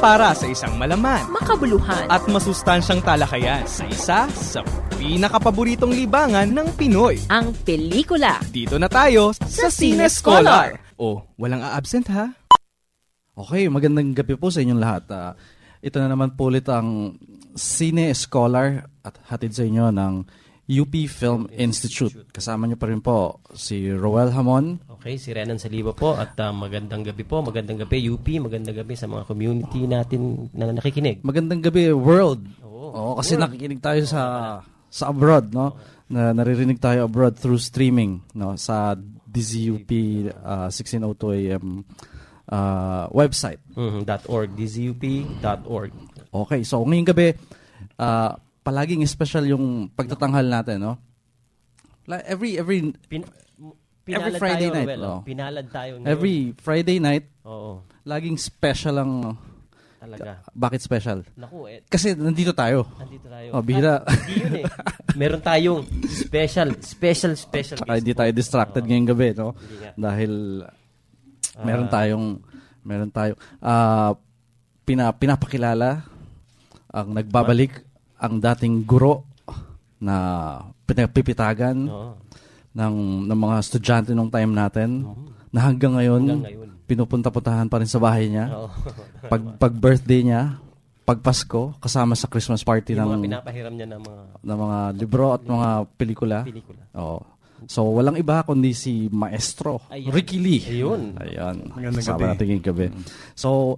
Para sa isang malaman, makabuluhan, at masustansyang talakayan sa isa sa pinakapaboritong libangan ng Pinoy. Ang pelikula. Dito na tayo sa Cine Scholar. Oh, walang a-absent ha? Okay, magandang gabi po sa inyong lahat. Ito na naman po ulit ang Cine Scholar at hatid sa inyo ng UP Film Institute. Kasama niyo pa rin po si Roel Hamon. Okay, si Renan Saliba po at magandang gabi po. Magandang gabi UP, magandang gabi sa mga community natin na nakikinig. Magandang gabi world. Oo, kasi world. Nakikinig tayo sa abroad, no? Naririnig tayo abroad through streaming, no? Sa DZUP 1602 AM website. .org, DZUP.org. Okay, so ngayong gabi, palaging special yung pagtatanghal natin, no? Every Friday night. Pinalad tayo. Every Friday night, laging special ang... Talaga. Bakit special? Naku, kasi nandito tayo. Bihira. Hindi yun eh. Meron tayong special. Hindi tayo distracted ngayong gabi, no? Dahil meron tayong pinapakilala ang nagbabalik ang dating guro na pinapipitagan ng mga estudyante nung time natin na hanggang ngayon pinupunta-puntahan pa rin sa bahay niya. Pag birthday niya, pag Pasko, kasama sa Christmas party ng mga pinapahiram niya ng mga libro at mga pelikula. Oo. So walang iba kundi si Maestro Ricky Lee. Ayun. Kasama natin yung gabi. So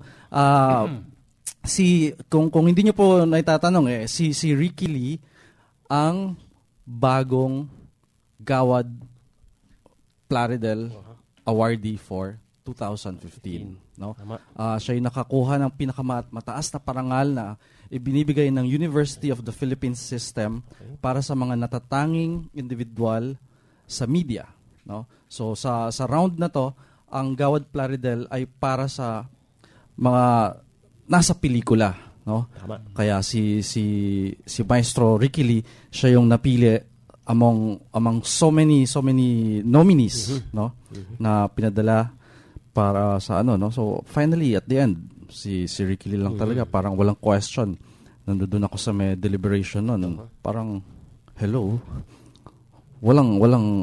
kung hindi niyo po naitatanong si Ricky Lee ang bagong Gawad Plaridel awardee for 2015, no? Siya ay nakakuha ng pinakamataas na parangal na ibinibigay ng University of the Philippines System para sa mga natatanging individual sa media, no? So sa round na to, ang Gawad Plaridel ay para sa mga nasa pelikula, no? Kaya si Maestro Ricky Lee, siya yung napili among so many nominees, no? Na pinadala para sa no? So finally at the end si Ricky Lee lang talaga, parang walang question. Nandoon ako sa may deliberation noon. Parang hello. Walang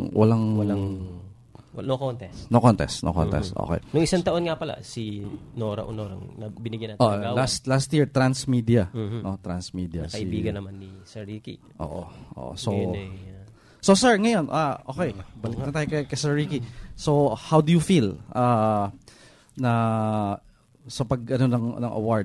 no contest. No contest. Okay. Nung isang taon nga pala si Nora Honorang na binigyan natin ng Gawad. Last year Transmedia. No, Transmedia. Kaibigan naman ni Sir Ricky. So sir, ngayon, okay, balik na tayo kay Sir Ricky. So how do you feel na sa pag ng award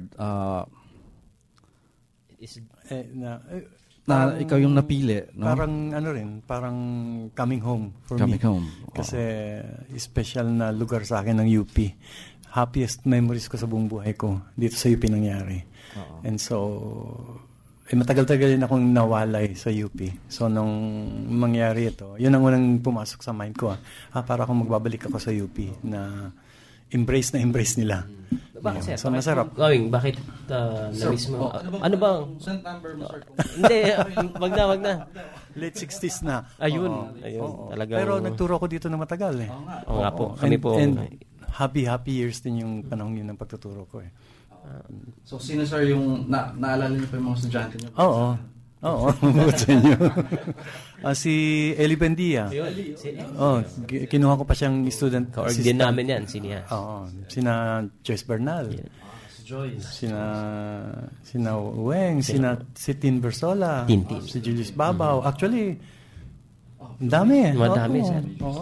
na ikaw yung napili, no? Parang coming home for me. Kasi special na lugar sa akin ng UP. Happiest memories ko sa buong buhay ko dito sa UP nangyari. And so matagal-tagal din akong nawalay sa UP. So, nung mangyari ito, yun ang unang pumasok sa mind ko. Para akong magbabalik ako sa UP na embrace nila. Bakit, so, masarap. Bakit na-miss mo? Ano bang? Hindi, wag na. Late 60s na. Ayun. Talagang... Pero nagturo ako dito na matagal eh. Oo nga po. Kami po. And happy years din yung panahon yun ng pagtuturo ko eh. So, sino sir yung naalala niyo pa yung mga estudyante niyo? Oo. Bukod sa inyo. Si Eli Bendia. Kinuha ko pa siyang student. Kaorg din namin yan, siniya. Sina Joyce Bernal. Si Joyce. Sina Weng. Si Tin Bersola. Tintin. Si Julius Babaw. Actually, dami eh. Madami, sir.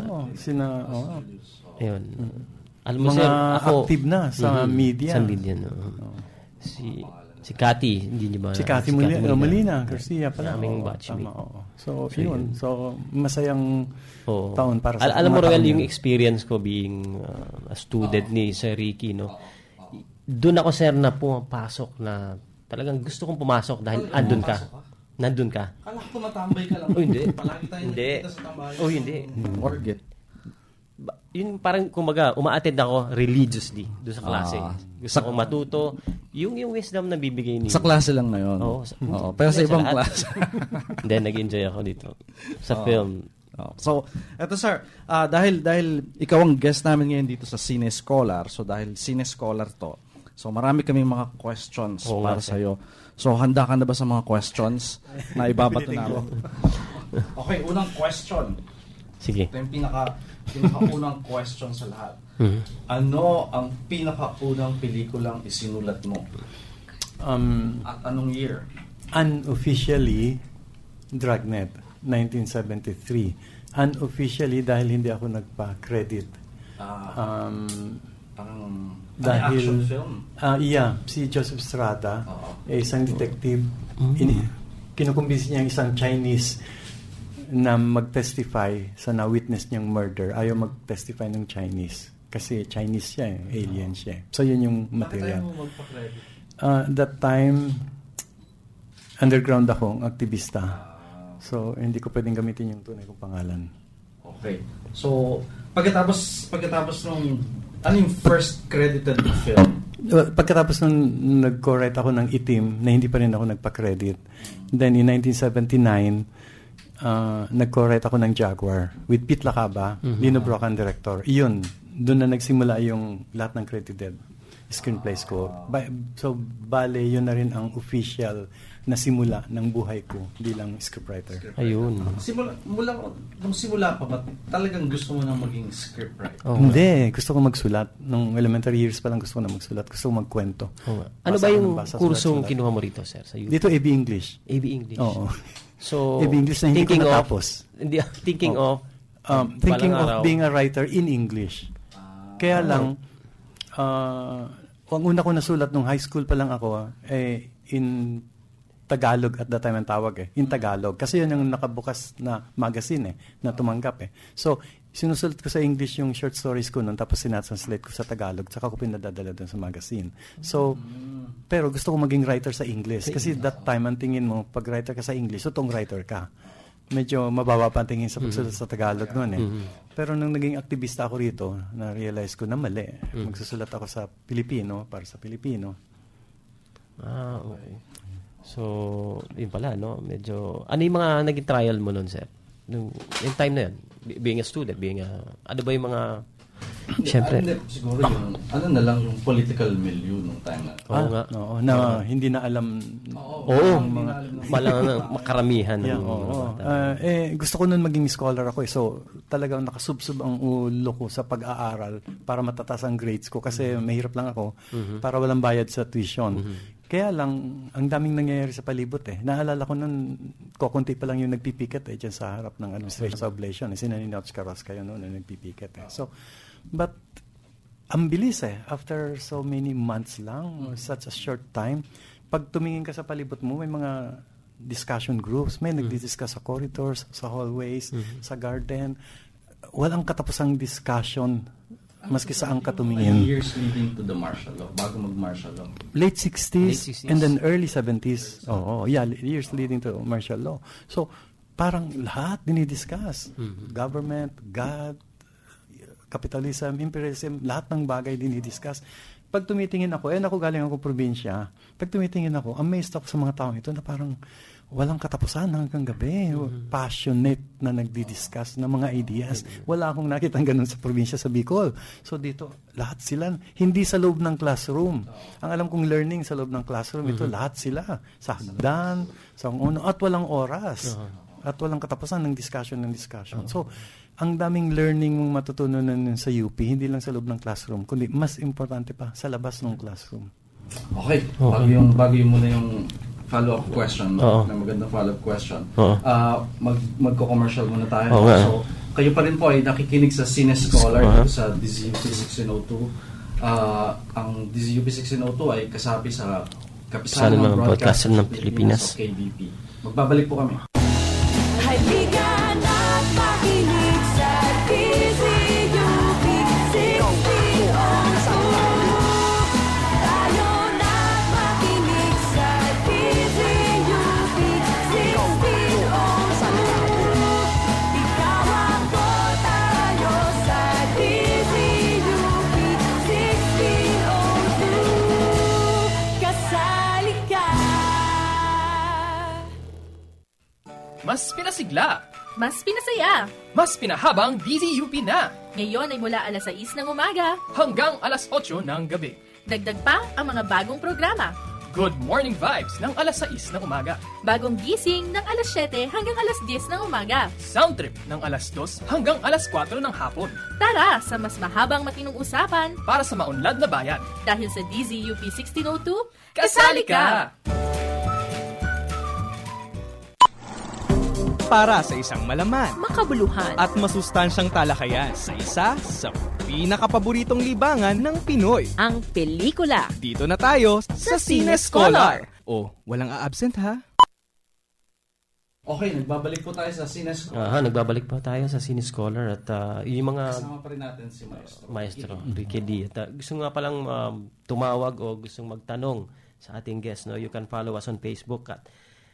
Ayun. Alam mo, mga sir, ako, active na sa media. Sa media, no. Si Cathy, hindi niyo ba? Si Cathy Molina, Garcia pala. Aming batchmate. So, yun. So, masayang taon para sa alam mo, Roel, yung experience ko being a student ni Sir Ricky, no? Doon ako, sir, na pumapasok na talagang gusto kong pumasok dahil nandun ka. Kala ko matambay ka lang. Hindi. Palagi tayo nakikita sa tambayan. Hindi. Forget. Yun parang kumaga uma-attend ako religiously doon sa klase. Gusto kong matuto yung wisdom na bibigay niyo. Sa klase lang na yun. Pero sa ibang klase. Then nag-enjoy ako dito sa film. So, eto sir, dahil ikaw ang guest namin ngayon dito sa Cine Scholar. So dahil Cine Scholar to, So marami kaming mga questions para sir. sa'yo. So handa ka na ba sa mga questions na ibabato namin? Okay, unang question. Sige. Ito yung pinaka-unang question sa lahat. Ano ang pinaka-unang pelikulang isinulat mo? At anong year? Unofficially, Dragnet, 1973. Unofficially, dahil hindi ako nagpa-credit. Parang Dahil, action film? si Joseph Estrada, Oo. isang detective. Kinukumbinsi niya isang Chinese na mag-testify sa na-witness niyang murder. Ayaw mag-testify ng Chinese. Kasi Chinese siya, alien siya. So, yun yung material. Bakit tayo mo magpa-credit? That time, underground akong aktivista. So, hindi ko pwedeng gamitin yung tunay kong pangalan. Okay. So, pagkatapos nung, ano yung first credited film? Pagkatapos nung nag-co-write ako ng Itim, na hindi pa rin ako nagpa-credit. Then, in 1979, nag-co-write ako ng Jaguar with Pete Lacaba, Lino Brocan director. Iyon, doon na nagsimula yung lahat ng credited screenplays ko. So, bale, yun na rin ang official na simula ng buhay ko bilang scriptwriter. Ayun. Nung simula pa ba, talagang gusto mo nang maging scriptwriter? Oh, Hindi, gusto ko magsulat. Nung elementary years pa lang gusto ko na magsulat. Gusto ko magkwento. Ano ba yung Basa, kursong sulat. kinuha mo rito, sir? Sa Dito, AB English. AB English. Oo. So, AB English na hindi ko natapos. Thinking of Thinking balang araw. of being a writer in English. Kaya lang, ang una ko nasulat nung high school pa lang ako, in Tagalog at that time ang tawag in Tagalog. Kasi yun yung nakabukas na magazine na tumanggap So, sinusulat ko sa English yung short stories ko nun, tapos sinatranslate ko sa Tagalog, saka ko pinadadala dun sa magazine. So, pero gusto ko maging writer sa English. Kasi that time, ang tingin mo, pag writer ka sa English, totoong writer ka. Medyo mababa pa ang tingin sa pagsulat sa Tagalog nun Pero nung naging aktivista ako rito, na-realize ko na mali. Magsusulat ako sa Pilipino, para sa Pilipino. Okay. So, yun pala, no? Medyo, ano yung mga naging trial mo nun, sir? Yung time na yun? Being a student, ano ba yung mga, siyempre? Siguro yung, ano na lang, yung political milieu nung time na. Oo nga. Oo, na hindi na alam. Oo, walang makaramihan. Gusto ko nun maging scholar ako So, talagang nakasubsob ang ulo ko sa pag-aaral para matataas ang grades ko kasi mahirap lang ako para walang bayad sa tuition. Kaya lang, ang daming nangyayari sa palibot Naalala ko nun, kukunti pa lang yung nagpipiket dyan sa harap ng administration sa oblation. Sina ni Notch Carras kayo noon na nagpipiket So, but, ang bilis after so many months lang, such a short time, pag tumingin ka sa palibot mo, may mga discussion groups, may nagdi-discuss sa corridors, sa hallways, sa garden. Walang katapusang discussion maski saan ka tumingin. Years leading to the martial law, bago mag-martial law. Late 60s and then early 70s. Years leading to martial law. So, parang lahat dinidiscuss. Government, God, capitalism, imperialism, lahat ng bagay dinidiscuss. Pag tumitingin ako, ako galing ako probinsya, pag tumitingin ako, amazed ako sa mga taong ito na parang walang katapusan hanggang gabi. Passionate na nagdi-discuss ng mga ideas. Wala akong nakitang ganun sa probinsya sa Bicol. So dito, lahat sila, hindi sa loob ng classroom. Ang alam kong learning sa loob ng classroom, ito lahat sila. Sa hagdan, sa uno, at walang oras. At walang katapusan ng discussion. So, ang daming learning mong matutunan sa UP, hindi lang sa loob ng classroom, kundi mas importante pa, sa labas ng classroom. Okay. Bago yung muna yung follow-up question, na magandang follow-up question. Magko-commercial muna tayo. So, kayo pa rin po ay nakikinig sa Cine Scholar sa DZUP 1602. Ang DZUP 1602 ay kasapi sa Kapisanan ng Broadcaster ng Pilipinas o KBP. Magbabalik po kami. Halika na't makinig sa DZUP 1602. Tayo na't makinig sa DZUP 1602. Ikaw ako, tayo sa DZUP 1602. Kasali ka. Mas pinasigla, Mas pinasaya. mas pinahabang DZUP na Ngayon ay mula alas 6 ng umaga hanggang alas 8 ng gabi. Dagdag pa ang mga bagong programa. Good Morning Vibes ng alas 6 ng umaga. Bagong gising ng alas 7 hanggang alas 10 ng umaga. Sound Trip ng alas 2 hanggang alas 4 ng hapon. Tara sa mas mahabang matinong usapan Para sa maunlad na bayan. dahil sa DZUP 1602, Kasali ka! Para sa isang malaman makabuluhan at masustansyang talakayan sa isa sa pinakapaboritong libangan ng Pinoy. ang pelikula. Dito na tayo sa Cine Scholar. O, walang a-absent ha? Okay, nagbabalik po tayo sa Cine Scholar. Nagbabalik pa tayo sa Cine Scholar at yung mga Kasama pa rin natin si Maestro Ricky D. At gusto nga palang tumawag o gustong magtanong sa ating guest. No? You can follow us on Facebook at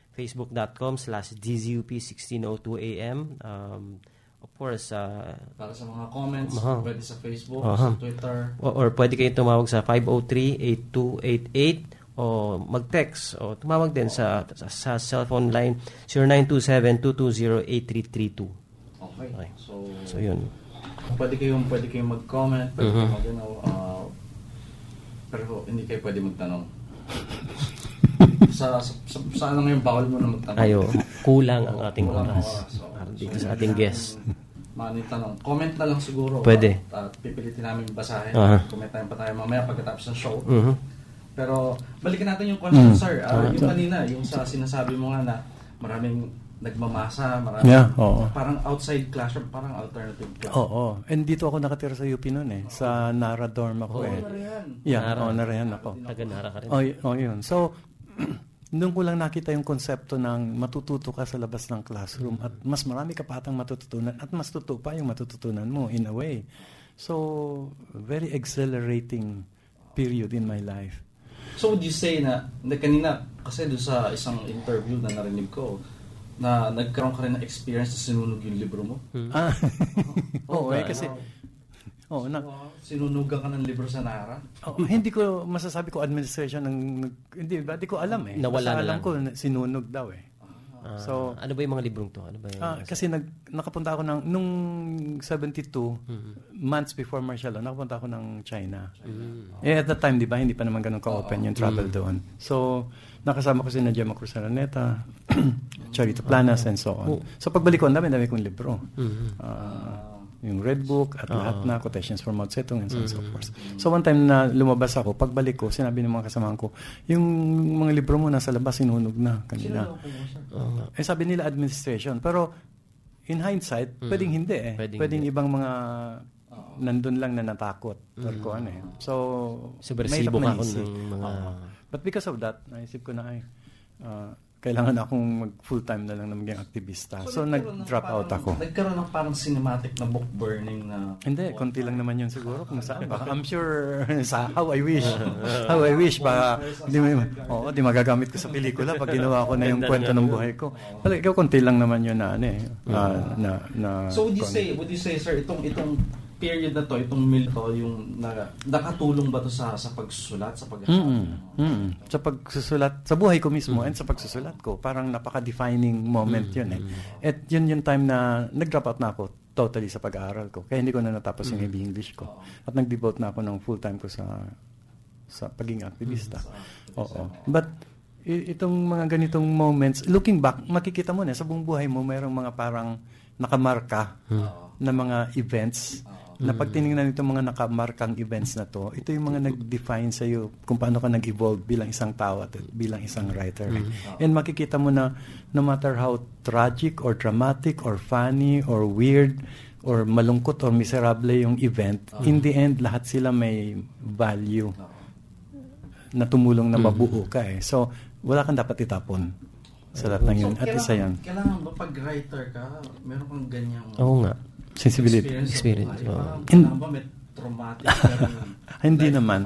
facebook.com/DZUP1602AM. Of course, Para sa mga comments, pwede sa Facebook, Aha. sa Twitter. or pwede kayo tumawag sa 503-8288 o mag-text o tumawag din sa cellphone line 0927-220-8332. Okay. Okay. So, yun. pwede kayong mag-comment, pwede kayong pero hindi kayo pwede magtanong. sa ano ngayon bawal mo na magtanong. Ayo, kulang ang ating Kulang ang oras oras. So, para dito sa ating guest. Maraming tanong. Comment na lang siguro. Pwede. At pipilitin namin basahin. Aha. Comment tayo mamaya pagkatapos ng show. Mhm. Pero balikan natin yung question, sir. Yung kanina, yung sa sinasabi mo nga na maraming nagmamasa, maraming Yeah, oo. parang outside classroom, parang alternative classroom. Oo. And dito ako nakatira sa UP noon eh. Sa Nara dorm ako eh. Yeah, Narayan ako. Taga-Nara ka rin. Yun. So, doon ko lang nakita yung konsepto ng matututo ka sa labas ng classroom at mas marami ka patang matututunan at mas totoo pa yung matututunan mo in a way. So, very exhilarating period in my life. So would you say na kanina, kasi doon sa isang interview na narinig ko, na nagkaroon ka rin ng experience na sinunog yung libro mo? Oo, kasi sinunugan ka ng libro sa Nara? hindi ko masasabi ko administration hindi ko alam eh. Nawala Basta na alam lang. ko sinunog daw eh. So, ano ba yung mga librong to? Ano ba yung kasi nakapunta ako nung 72 months before martial law, nakapunta ako ng China. At that time, di ba, hindi pa naman ganun ka-open yung travel doon. So, nakasama ko si Gemma Cruz Araneta, Charito Planas, and so on. So, pagbalik ko, ang dami kong libro. Yung Red Book at lahat na quotations from Mao Zedong and so on and so forth. So one time na lumabas ako, pagbalik ko, sinabi ng mga kasamahan ko, yung mga libro mo nasa labas, sinunog na kanina. Sabi nila administration. Pero in hindsight, pwedeng hindi eh. Pwedeng ibang mga nandun lang na natakot. So, subversibo ka kung mga... But because of that, naisip ko na kailangan akong mag-full-time na lang na maging aktivista. So nag-drop out ako. Nagkaroon ng parang cinematic na book burning na... Hindi, konti lang naman yun siguro kung saan. Baka, I'm sure sa How I Wish. How I Wish. Baka di magagamit ko sa pelikula pag ginawa ko na yung kwento ng buhay ko. Pero ikaw, konti lang naman yun na So would you say, sir, itong period na to, itong mill to, yung nakatulong ba to sa pagsusulat, sa sa pagsusulat, sa buhay ko mismo and sa pagsusulat ko, parang napaka-defining moment yun eh. At yun yung time na nag-drop out na ako totally sa pag-aaral ko. Kaya hindi ko na natapos yung heavy English ko. At nag-devote na ako ng full-time ko sa pagiging aktivista. Oo. But itong mga ganitong moments, looking back, makikita mo na sa buong buhay mo, mayroong mga parang nakamarka na mga events na pag tinignan itong mga nakamarkang events na to, ito yung mga nag-define sa iyo kung paano ka nag-evolve bilang isang tao at bilang isang writer. And makikita mo na no matter how tragic or dramatic or funny or weird or malungkot or miserable yung event, in the end, lahat sila may value na tumulong na mabuo ka eh. So, wala kang dapat itapon sa lahat ng yun. At isa yan. Kailangan ba pag writer ka, meron kang ganyang... Oo nga. Sensibility. Experience. Kailangan ba may traumatic? Hindi naman.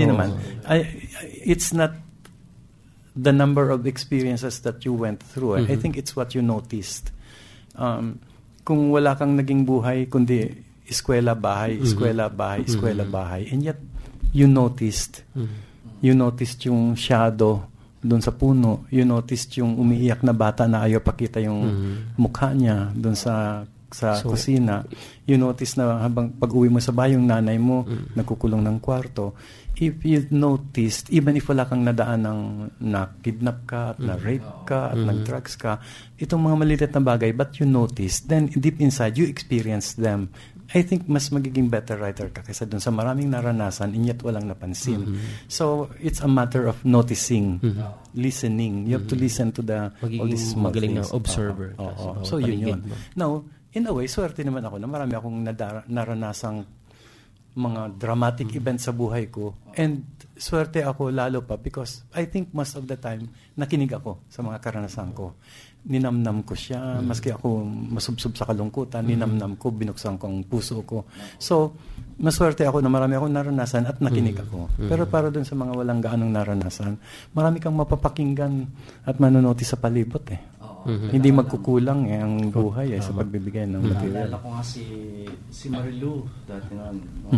It's not the number of experiences that you went through. I think it's what you noticed. Kung wala kang naging buhay, kundi eskwela, bahay, eskwela, bahay, eskwela, bahay. And yet, you noticed. You noticed yung shadow doon sa puno. You noticed yung umiiyak na bata na ayaw pakita yung mukha niya doon sa kusina. You notice na habang pag-uwi mo sa bahay, yung nanay mo nagkukulong ng kwarto. if you've noticed, even if wala kang nadaan ng na-kidnap ka, at na-rape ka, at nag-drugs ka, itong mga maliliit na bagay, but you notice, then deep inside, you experience them. I think mas magiging better writer ka kaysa dun sa maraming naranasan, and yet walang napansin. So, it's a matter of noticing, listening. You have to listen to all these small magaling things. na observer. Oo. So, yun. Now, in a way, swerte naman ako na marami akong naranasang mga dramatic events sa buhay ko. And swerte ako lalo pa because I think most of the time, nakinig ako sa mga karanasan ko. Ninamnam ko siya, maski ako masubsob sa kalungkutan, ninamnam ko, binuksan ko ang puso ko. So, maswerte ako na marami akong naranasan at nakinig ako. Pero para dun sa mga walang gaanong naranasan, marami kang mapapakinggan at manonotice sa palibot eh. Hindi magkukulang ang buhay sa pagbibigay ng material. Naalala ko nga si Marilu dati nga.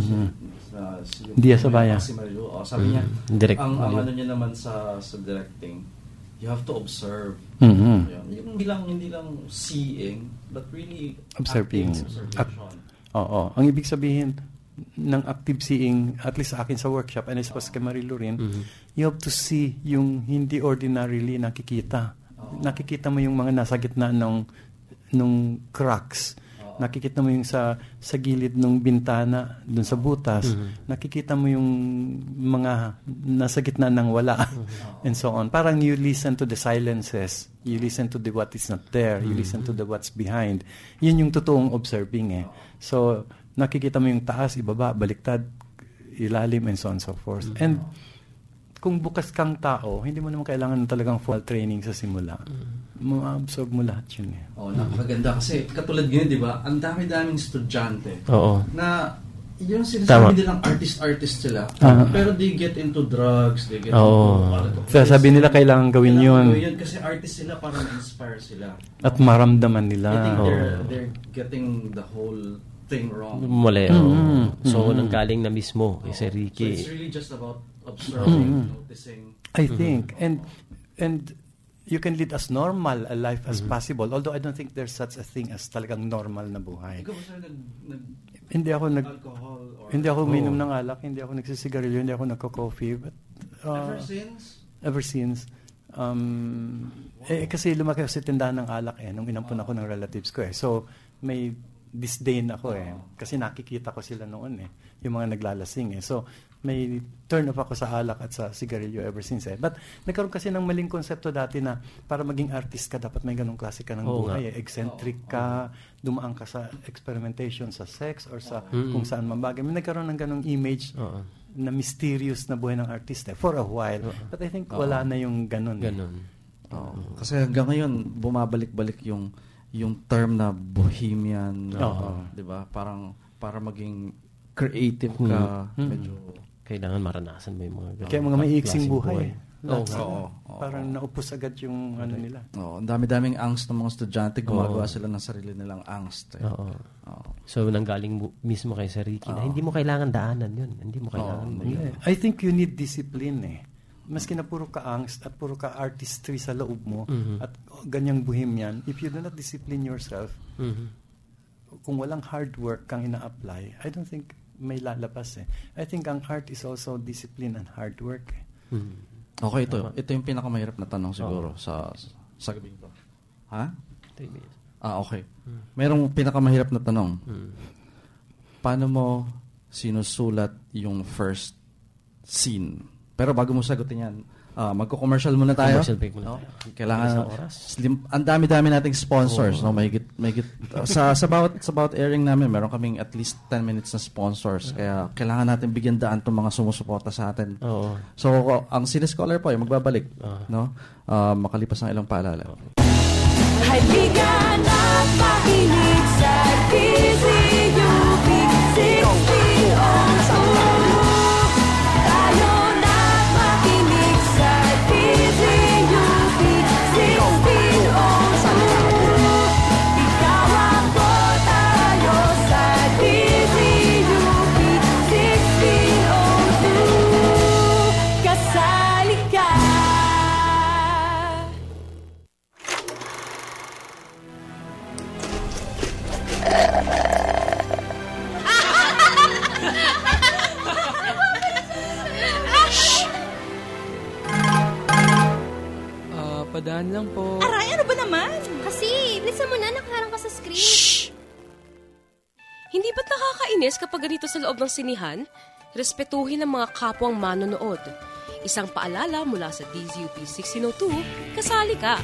Diaz Abaya. Si Marilu. Sabi niya, Direct. ang ano niya naman sa directing, you have to observe. Hindi lang seeing, but really Observing. observation. Oo. Ang ibig sabihin ng active seeing, at least sa akin sa workshop, and I suppose kay Marilu rin, you have to see yung hindi ordinarily nakikita. Nakikita mo yung mga nasa gitna nung cracks. Nakikita mo yung sa gilid ng bintana, dun sa butas. Nakikita mo yung mga nasa gitna ng wala. And so on. Parang you listen to the silences. You listen to the what is not there. You listen to the what's behind. Yun yung totoong observing eh. So, nakikita mo yung taas, ibaba, baliktad, ilalim, and so on and so forth. And kung bukas kang tao, hindi mo naman kailangan talagang full training sa simula. Ma-absorb mo lahat yun eh. Napakaganda kasi katulad ganyan, di ba? Ang dami-daming estudyante na yung sinasabi nilang artist sila, pero they get into drugs, they get into sabi nila kailangan gawin yun. Kasi artist sila para ma-inspire sila. At maramdaman nila. I think they're getting the whole thing wrong. Mali. So, nanggaling na mismo kay Sir Ricky. So it's really just about observing, noticing. I think. And you can lead as normal a life as possible. Although I don't think there's such a thing as talagang normal na buhay. Ikaw ba sir alcohol or hindi ako uminom ng alak, hindi ako nagsisigarilyo, hindi ako nagko-coffee. But ever since kasi lumaki ako sa tindahan ng alak nung inampun ako ng relatives ko eh. So may disdain ako eh. Kasi nakikita ko sila noon eh. Yung mga naglalasing eh. So, may turn off ako sa alak at sa sigarilyo ever since eh. But, nagkaroon kasi ng maling konsepto dati na para maging artist ka, dapat may ganong klase ka ng buhay eh. Eccentric ka, dumaan ka sa experimentation sa sex or sa kung saan mabagay. May nagkaroon ng ganong image na mysterious na buhay ng artist eh. For a while. But I think wala na yung ganon. Kasi hanggang ngayon, bumabalik-balik yung term na bohemian, 'di ba? Parang para maging creative ka, medyo kailangan maranasan mo yung mga kaya mga may iksing buhay. Parang naupos agad yung ano nila. Ang dami-daming angst ng mga estudyante, gumagawa sila ng sarili nilang angst. So nanggaling mismo kay Sir Ricky na hindi mo kailangan daanan 'yun. Hindi mo kailangan. I think you need discipline eh. Maski na puro ka angst at puro ka artistry sa loob mo at ganyang bohemian, if you do not discipline yourself, kung walang hard work kang ina-apply, I don't think may lalabas eh. I think ang art is also discipline and hard work. Okay, ito yung pinakamahirap na tanong siguro sa gabing to. Ha? Okay. Merong pinakamahirap na tanong. Paano mo sinusulat yung first scene? Pero bago mo sagutin yan, magko-commercial muna tayo. Commercial break muna tayo. Kailangan ang dami-dami nating sponsors, no? Mahigit sa bawat airing namin, meron kaming at least 10 minutes na sponsors. Kaya kailangan natin bigyan daan tong mga sumusuporta sa atin. So ang Cine Scholar po ay magbabalik, no? Makalipas ng ilang paalala. Halika na makinig sa DZUP 1602. Tayo na makinig sa DZUP 1602. Ikaw ako, tayo sa DZUP 1602. Kasali ka. Padaan lang po. Aray, ano ba naman? Kasi, bilisan mo na, nakaharang ka sa screen. Shh! Hindi ba't nakakainis kapag ganito sa loob ng sinihan? Respetuhin ang mga kapwang manonood. Isang paalala mula sa DZUP 1602, kasali ka.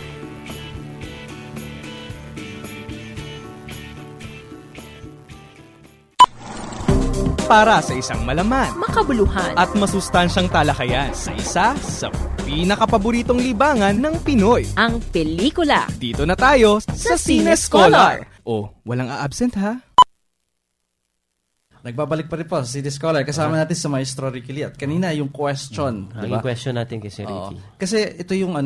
Para sa isang malaman, Makabuluhan at masustansyang talakayan sa isa sa pinakapaboritong libangan ng Pinoy. ang pelikula. Dito na tayo sa Cine Scholar. Oh, walang a-absent ha? Nagbabalik pa rin po sa City Scholar. Kasama natin sa Maestro Ricky Lee. At kanina yung question. Yung question natin kay Sir Ricky. Kasi ito yung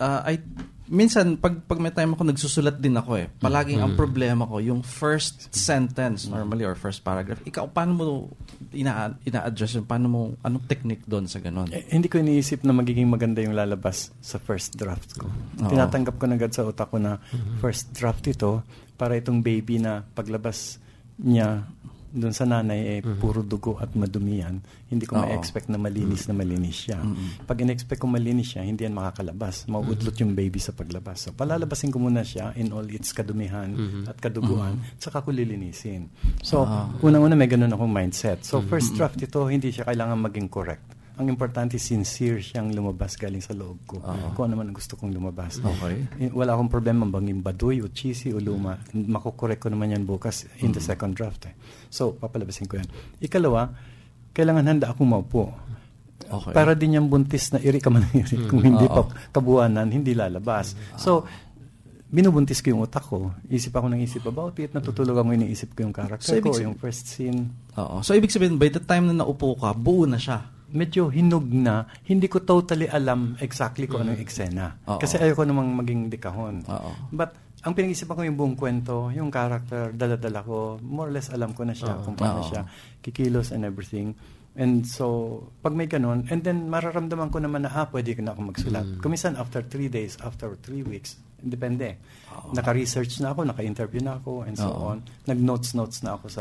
minsan, pag may time ako, nagsusulat din ako eh. Palaging ang problema ko, yung first sentence normally or first paragraph. Ikaw, paano mo ina-adjust yun? Anong technique doon sa ganon? Hindi ko iniisip na magiging maganda yung lalabas sa first draft ko. Tinatanggap ko na agad sa utak ko na first draft ito para itong baby na paglabas niya doon sa nanay puro dugo at madumi yan. Hindi ko ma-expect na malinis siya. Pag in-expect ko malinis siya, hindi yan makakalabas. Mauudlot yung baby sa paglabas. So, palalabasin ko muna siya in all its kadumihan at kaduguan, saka ko lilinisin. So, unang-una may ganun akong mindset. So, first draft ito, hindi siya kailangan maging correct. Ang importante, sincere siyang lumabas galing sa loob ko. Kung ano man ang gusto kong lumabas. Okay. Wala akong problema banging baduy o cheesy o luma. Makukorek ko naman yan bukas in the second draft. So, papalabasin ko yan. Ikalawa, kailangan handa akong maupo. Okay. Para din yung buntis na iri ka man iri. Kung hindi pa kabuanan, hindi lalabas. So, binubuntis ko yung utak ko. Isip ako ng isip about it. Natutulog ako, iniisip ko yung character ko, yung first scene. So, ibig sabihin, by the time na naupo ka, buo na siya. Medyo hinog na, hindi ko totally alam exactly kung anong eksena. Kasi ayoko namang maging dikahon. But, ang pinag-isipan ko yung buong kwento, yung character, dala-dala ko, more or less alam ko na siya kung paano siya kikilos and everything. And so, pag may ganun, and then mararamdaman ko naman na, pwede ko na ako magsulat. Kumisan, after 3 days, after 3 weeks, depende. Naka-research na ako, naka-interview na ako, and so on. Nag-notes na ako sa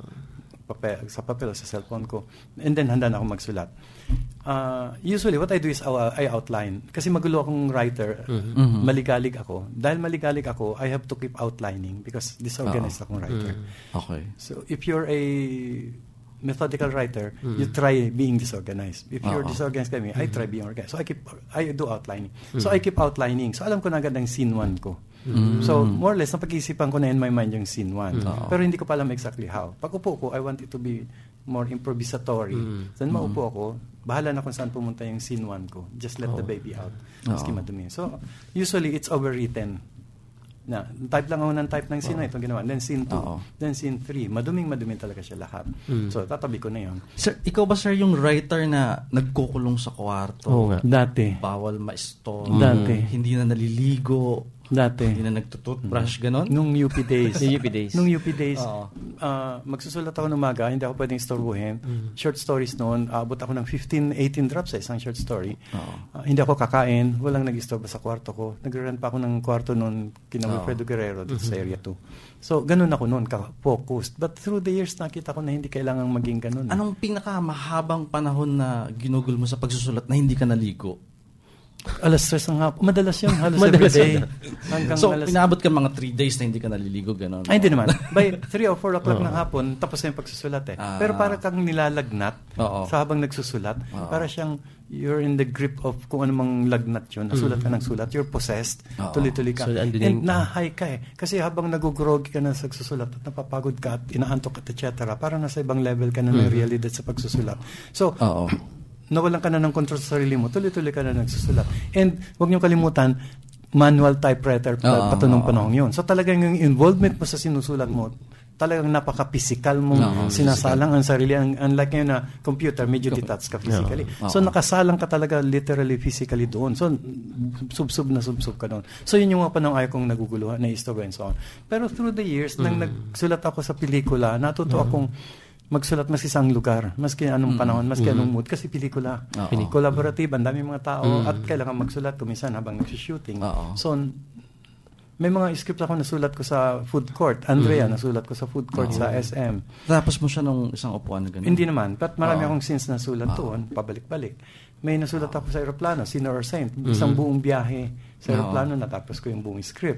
papel, sa cellphone ko. And then, handa na ako magsulat. Usually, what I do is I outline. Kasi magulo akong writer. Maligalig ako. Dahil maligalig ako, I have to keep outlining because disorganized akong writer. Okay. So, if you're a methodical writer, you try being disorganized. If you're disorganized kami, I try being organized. So, I do outlining. So, I keep outlining. So, alam ko na agad ang scene 1 ko. So, more or less, napag-isipan ko na in my mind yung scene 1. Pero hindi ko pa alam exactly how. Pag upo ko, I want it to be more improvisatory. Then, maupo ako, bahala na kung saan pumunta yung scene 1 ko. Just let the baby out. Maski madumi. So, usually, it's overwritten. Type lang ako ng type ng scene na itong ginawa. Then, scene 2. Then, scene 3. Maduming talaga siya lahat. So, tatabi ko na yun. Sir, ikaw ba, sir, yung writer na nagkukulong sa kwarto? Oo nga. Dati. Bawal ma-store. Dati. Hindi na naliligo. Dati. Hindi na nagtututbrush, ganon? Nung UP days. Nung UP days, magsusulat ako ng umaga, hindi ako pwedeng istorbuhin. Short stories noon, abot ako ng 15-18 drops sa isang short story. Hindi ako kakain, walang nag-istorbo sa kwarto ko. Nag-run pa ako ng kwarto noon kina Wilfredo Guerrero dito sa area 2. So, ganun ako noon, focused. But through the years, nakita ko na hindi kailangang maging ganun. Anong pinakamahabang panahon na ginugol mo sa pagsusulat na hindi ka naligo? Alas 3 ng hapon. Madalas yun, halos everyday. So, inaabot ka mga 3 days na hindi ka naliligo, gano'n? Ay, hindi naman. By 3 or 4 o'clock ng hapon, tapos na yung pagsusulat eh. Pero para kang nilalagnat sa habang nagsusulat. Para siyang, you're in the grip of kung anumang lagnat yun. Nasulat ka ng sulat. You're possessed. Tuloy-tuloy ka. So, and nahay ka eh. Kasi habang nagugrogi ka na sa pagsusulat at napapagod ka at inaantok at etc. Parang nasa ibang level ka na ng realidad sa pagsusulat. So, nawalan ka na ng control sa sarili mo, tuloy-tuloy ka na nagsusulat. And huwag niyong kalimutan, manual typewriter patunong panahon yun. So talagang yung involvement mo sa sinusulat mo, talagang napaka-physical mong sinasalang ang sarili. Unlike ngayon na computer, medyo detached ka physically. So nakasalang ka talaga literally, physically doon. So subsub ka doon. So yun yung mga panahon ayaw kong naguguluhan, na-istorbo and so on. Pero through the years, nang nagsulat ako sa pelikula, natuto akong magsulat maski sa lugar, maski anong panahon, maski anong mood, kasi pelikula. Collaborative, ang dami mga tao, at kailangan magsulat kuminsan habang nagsushooting. So, may mga script ako nasulat ko sa food court. Andrea, nasulat ko sa food court sa SM. Tapos mo siya nung isang upuan na gano'n? Hindi naman. But marami akong scenes nasulat doon, pabalik-balik. May nasulat ako sa aeroplano, Sinner or Saint. Isang buong biyahe sa aeroplano, natapos ko yung buong script.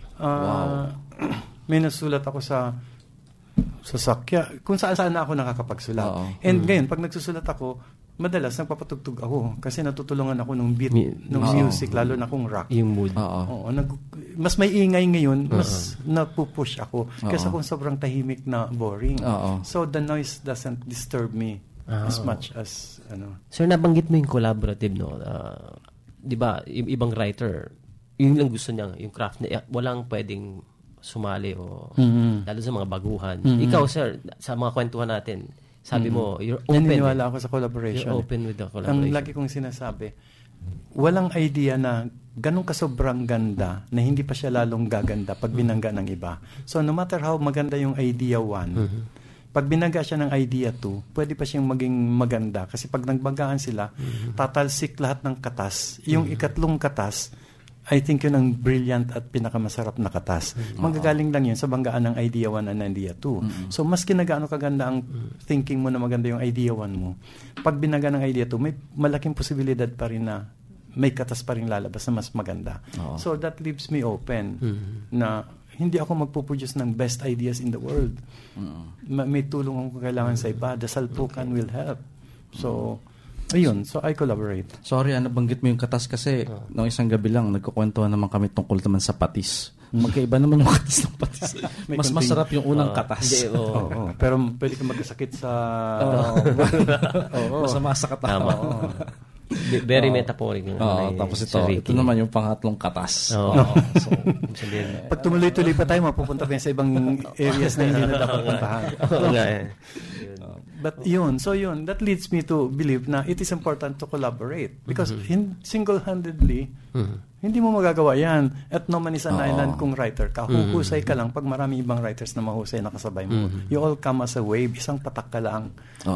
May nasulat ako sa sakya, kung saan na ako nakakapagsulat. And ngayon, pag nagsusulat ako, madalas nagpapatugtog ako kasi natutulungan ako ng beat ng music, lalo na kung rock. Yung mood. Mas may ingay ngayon, mas napupush ako kaysa kung sobrang tahimik na boring. So the noise doesn't disturb me as much as Sir, nabanggit mo yung collaborative, no? Di ba, ibang writer, yun lang gusto niya, yung craft niya, walang pwedeng sumali o lalo sa mga baguhan. Ikaw, sir, sa mga kwentuhan natin, sabi mo, you're open. Naniniwala ako sa collaboration. You're open with the collaboration. Ang lagi kong sinasabi, walang idea na ganun kasobrang ganda na hindi pa siya lalong gaganda pag binangga ng iba. So no matter how maganda yung idea 1, pag binangga siya ng idea 2, pwede pa siyang maging maganda. Kasi pag nagbanggaan sila, tatalsik lahat ng katas. Yung ikatlong katas, I think yun ang brilliant at pinakamasarap na katas. Manggagaling lang yun sa banggaan ng idea 1 and idea 2. So, mas kinagaano kaganda ang thinking mo na maganda yung idea 1 mo. Pag binaga ng idea 2, may malaking posibilidad pa rin na may katas pa rin lalabas na mas maganda. So, that leaves me open na hindi ako magpuproduce ng best ideas in the world. May tulong akong kailangan sa iba. The salpukan will help. So, ayun, so I collaborate. Sorry, nabanggit mo yung katas kasi nung isang gabi lang, nagkukwentuhan naman kami tungkol naman sa patis. Magkaiba naman yung katas ng patis. Mas masarap yung unang katas. Pero pwede kang magkasakit sa... Masama sa katawan. Very metaphoric. Tapos ito naman yung pangatlong katas. Pag tumuloy-tuloy pa tayo, mapupunta pa sa ibang areas na hindi na dapat puntahan. But that leads me to believe na it is important to collaborate because single-handedly, hindi mo magagawa yan. At no man is an island kung writer ka. Huhusay ka lang pag marami ibang writers na mahusay na kasabay mo. You all come as a wave. Isang patak ka lang.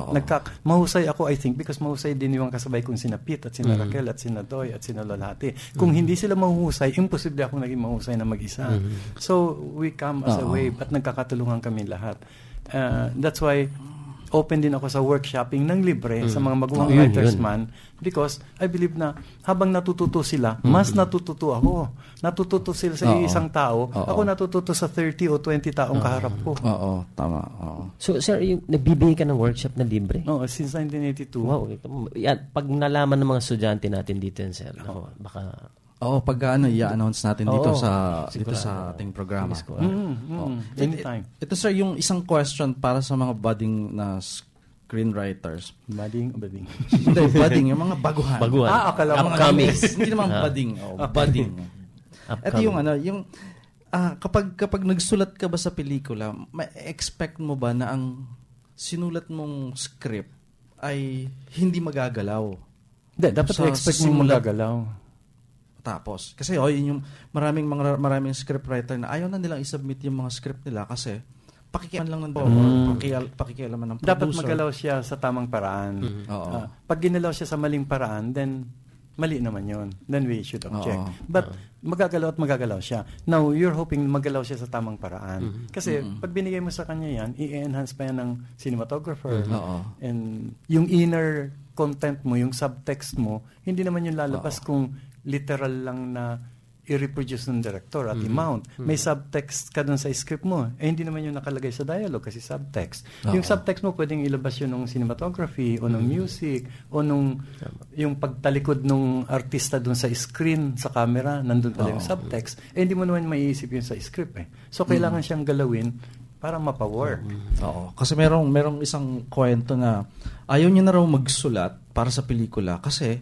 Mahusay ako, I think, because mahusay din yung kasabay kong sina Pete at sina Raquel at sina Doy at sina Lolati. Kung hindi sila mahusay, imposible akong naging mahusay na mag-isa. So, we come as a wave at nagkakatulungan kami lahat. That's why open din ako sa workshopping ng libre sa mga magulang writers man because I believe na habang natututo sila, mas natututo ako. Natututo sila sa isang tao, ako natututo sa 30 o 20 taong kaharap ko. Tama. So, sir, nagbibigay ka ng workshop na libre? Since 1982. Wow. Pag nalaman ng mga estudyante natin dito, sir, baka... pag i-announce natin dito sa ating programa. Anytime. Ito sir, yung isang question para sa mga budding na screenwriters. Budding? Hindi, budding. Yung mga baguhan. Akala mo. Upcoming. Hindi naman budding. Budding. Ito yung kapag nagsulat ka ba sa pelikula, ma-expect mo ba na ang sinulat mong script ay hindi magagalaw? Hindi, dapat i-expect mo magagalaw. Tapos, kasi yun yung maraming scriptwriter na ayaw na nilang isubmit yung mga script nila kasi pakikialaman lang ng pakikialaman ng producer. Dapat magalaw siya sa tamang paraan. Pag ginalaw siya sa maling paraan, then mali naman yun. Then we should object. But magagalaw at magagalaw siya. Now, you're hoping magalaw siya sa tamang paraan. Kasi pag binigay mo sa kanya yan, i-enhance pa yan ng cinematographer. And yung inner content mo, yung subtext mo, hindi naman yung lalabas kung literal lang na i-reproduce ng director at i-mount. May subtext ka dun sa script mo. Hindi naman yung nakalagay sa dialogue kasi subtext. Yung subtext mo, pwedeng ilabas yun ng cinematography o ng music o yung pagtalikod ng artista dun sa screen, sa camera, nandun pala yung subtext. Hindi mo naman maiisip yun sa script. So, kailangan siyang galawin para mapawork. Kasi merong isang kwento na ayaw niya na raw magsulat para sa pelikula kasi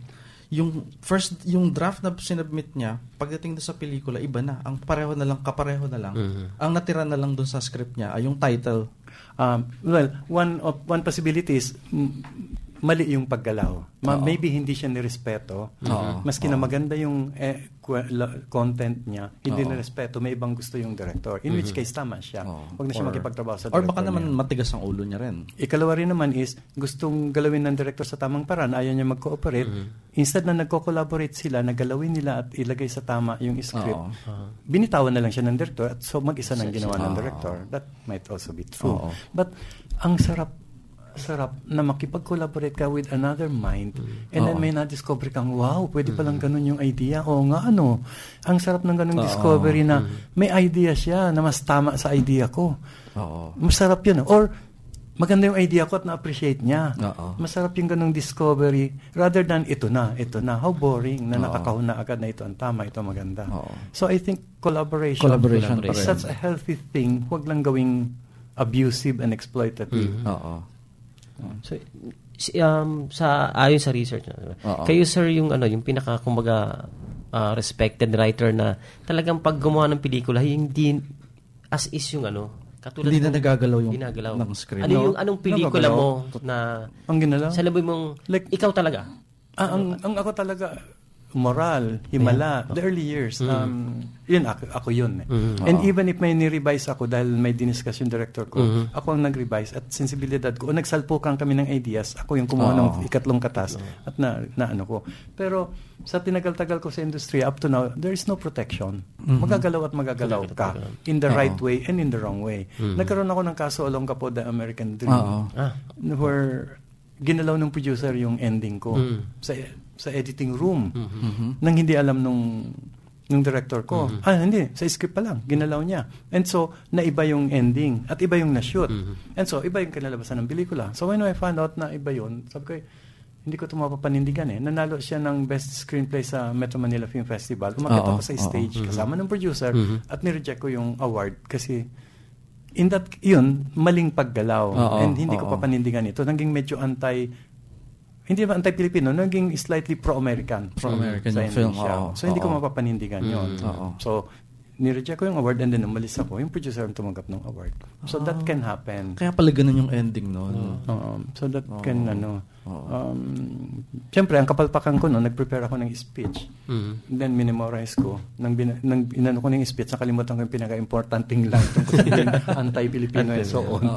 yung draft na sinubmit niya, pagdating doon sa pelikula, iba na. Ang kapareho na lang. Ang natira na lang doon sa script niya ay yung title. One possibility is mali yung paggalaw. Maybe hindi siya nirespeto. Maski na maganda yung content niya, hindi nirespeto, may ibang gusto yung director. In which case, tama siya. Huwag na siya makipagtrabaho sa director. Or baka naman matigas ang ulo niya rin. Ikalawa rin naman is, gustong galawin ng director sa tamang paraan, ayaw niya mag-cooperate. Instead na nagko-collaborate sila, nagalawin nila at ilagay sa tama yung script, binitawan na lang siya ng director at so mag-isa nang ginawa ng director. That might also be true. But ang sarap na makipag-collaborate ka with another mind and then may na-discover kang, wow, pwede palang ganun yung idea. Oo nga, ang sarap ng ganung discovery na may idea siya na mas tama sa idea ko. Masarap yun. Or, maganda yung idea ko at na-appreciate niya. Masarap yung ganung discovery rather than ito na. How boring na nakakahon na agad na ito ang tama, ito maganda. So, I think collaboration is such a healthy thing. Huwag lang gawing abusive and exploitative. So, ayon sa research, kayo sir yung pinaka kumbaga respected writer na talagang pag gumawa ng pelikula hindi as is yung katulad hindi na nagagalaw yung ng script. Anong pelikula mo na ang ginalaw? Sa labi mong ikaw talaga? Ang ako talaga Moral, Himala, the early years. Yun, ako yun. And even if may ni-revise ako dahil may diniscuss yung director ko, ako ang nag-revise at sensibilidad ko. O nagsalpukan kami ng ideas, ako yung kumuha ng ikatlong katas at na ko. Pero sa tinagal-tagal ko sa industry, up to now, there is no protection. Magagalaw at magagalaw ka in the right way and in the wrong way. Nagkaroon ako ng kaso along po The American Dream where ginalaw ng producer yung ending ko sa editing room nang hindi alam nung director ko. Hindi, sa script pa lang, ginalaw niya. And so, naiba yung ending at iba yung na-shoot. And so, iba yung kinalabasan ng pelikula. So, when I found out na iba yun, sabi ko, hindi ko ito mapapanindigan Nanalo siya ng Best Screenplay sa Metro Manila Film Festival. Umakit ako sa stage kasama ng producer at nireject ko yung award kasi in that, yun, maling paggalaw. And hindi ko papanindigan ito. Naging medyo hindi ba anti-Pilipino, naging slightly pro-American. Pro-American yung film. So, hindi ko mapapanindigan yun. So, nireject ko yung award and then umalis ako. Yung producer ang tumanggap ng award. So, that can happen. Kaya pala ganun yung ending, no? So, that can, siyempre, ang kapalpakan ko, nag-prepare ako ng speech. Then, minimorize ko. Nang inano ko ng speech, nakalimutan ko yung pinaka-importanting lang tungkol sa anti-Pilipino and so on.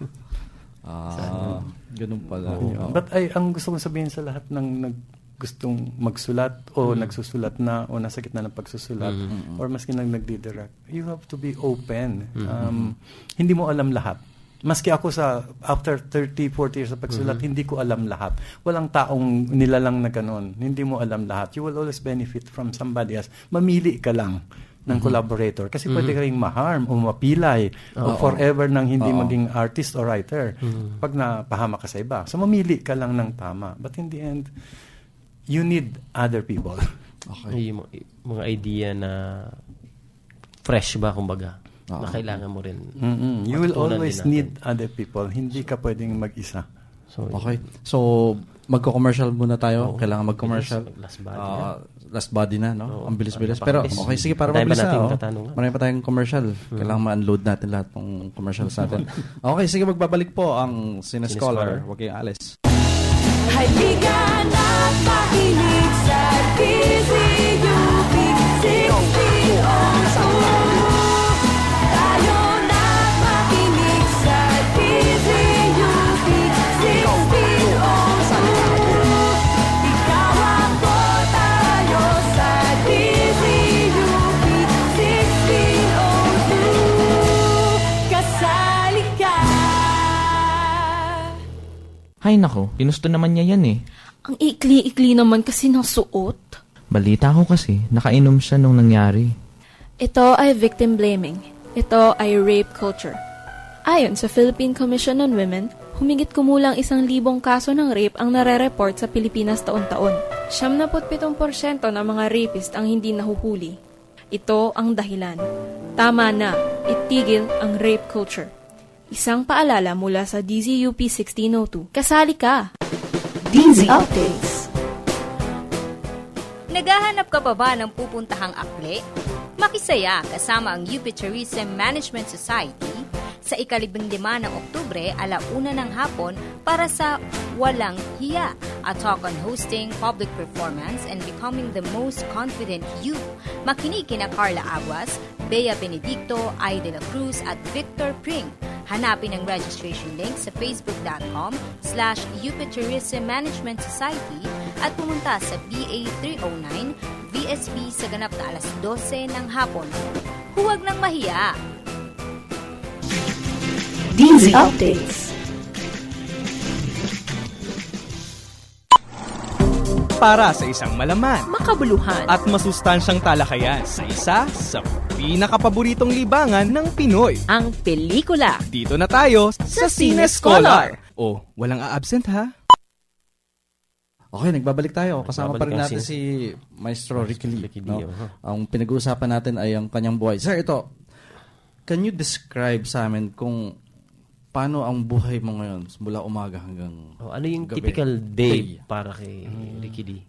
Ganun pala. But ang gusto kong sabihin sa lahat ng gustong magsulat o nagsusulat na o nasa gitna ng pagsusulat or maski nagdi-direct, you have to be open. Hindi mo alam lahat. Maski ako after 30, 40 years sa pagsulat, hindi ko alam lahat. Walang taong nilalang na ganun. Hindi mo alam lahat. You will always benefit from somebody else. Mamili ka lang ng collaborator kasi pwede ka rin ma-harm o mapilay o forever nang hindi maging artist or writer pag napahama ka sa iba. So mamili ka lang ng tama. But in the end, you need other people. Yung mga idea na fresh ba kumbaga na kailangan mo rin. You will always need other people. Hindi ka pwedeng mag-isa. Okay. So magko-commercial muna tayo. Kailangan mag-commercial. Last body na, no? Ang bilis-bilis. Pero, okay, sige, para mabilis na. Marami pa tayong commercial. Kailangan ma-unload natin lahat ng commercials natin. Okay, sige, magbabalik po ang Cine Scholar. Huwag kayong alis. Halika na makinig sa DZUP 1602. Tayo na makinig sa DZUP 1602. Ikaw ako, tayo sa DZUP 1602. Kasali ka. Hay nako, pinusto naman niya yan Ang ikli-ikli naman kasi ng suot. Balita ko kasi, nakainom siya nung nangyari. Ito ay victim blaming. Ito ay rape culture. Ayon sa Philippine Commission on Women, humigit kumulang 1,000 kaso ng rape ang nare-report sa Pilipinas taon-taon. 77% ng mga rapist ang hindi nahuhuli. Ito ang dahilan. Tama na, itigil ang rape culture. Isang paalala mula sa DZUP 1602. Kasali ka! DZ Updates. Naghahanap ka pa ba ng pupuntahang akli? Makisaya kasama ang UP Tourism Management Society sa 15 ng Oktubre, 1:00 ng hapon para sa Walang Hiya, a talk on hosting, public performance, and becoming the most confident you. Makinig kina Carla Aguas, Bea Benedicto, Ay de la Cruz at Victor Pring. Hanapin ang registration link sa facebook.com/UP Management Society at pumunta sa BA 309 VSB sa ganap na 12:00 ng hapon. Huwag nang mahiya! DZ Updates. Para sa isang malaman, makabuluhan at masustansyang talakayan sa isa sa pinakapaboritong libangan ng Pinoy, ang pelikula. Dito na tayo sa Cine Scholar. Oh, walang a-absent ha? Okay, nagbabalik tayo. Kasama pa rin Nagbabalik natin si Maestro Ricky Lee. No? uh-huh. Ang pinag-uusapan natin ay ang kanyang buhay. Sir, ito, can you describe sa amin kung paano ang buhay mo ngayon mula umaga hanggang ano yung gabi? typical day para kay Ricky D?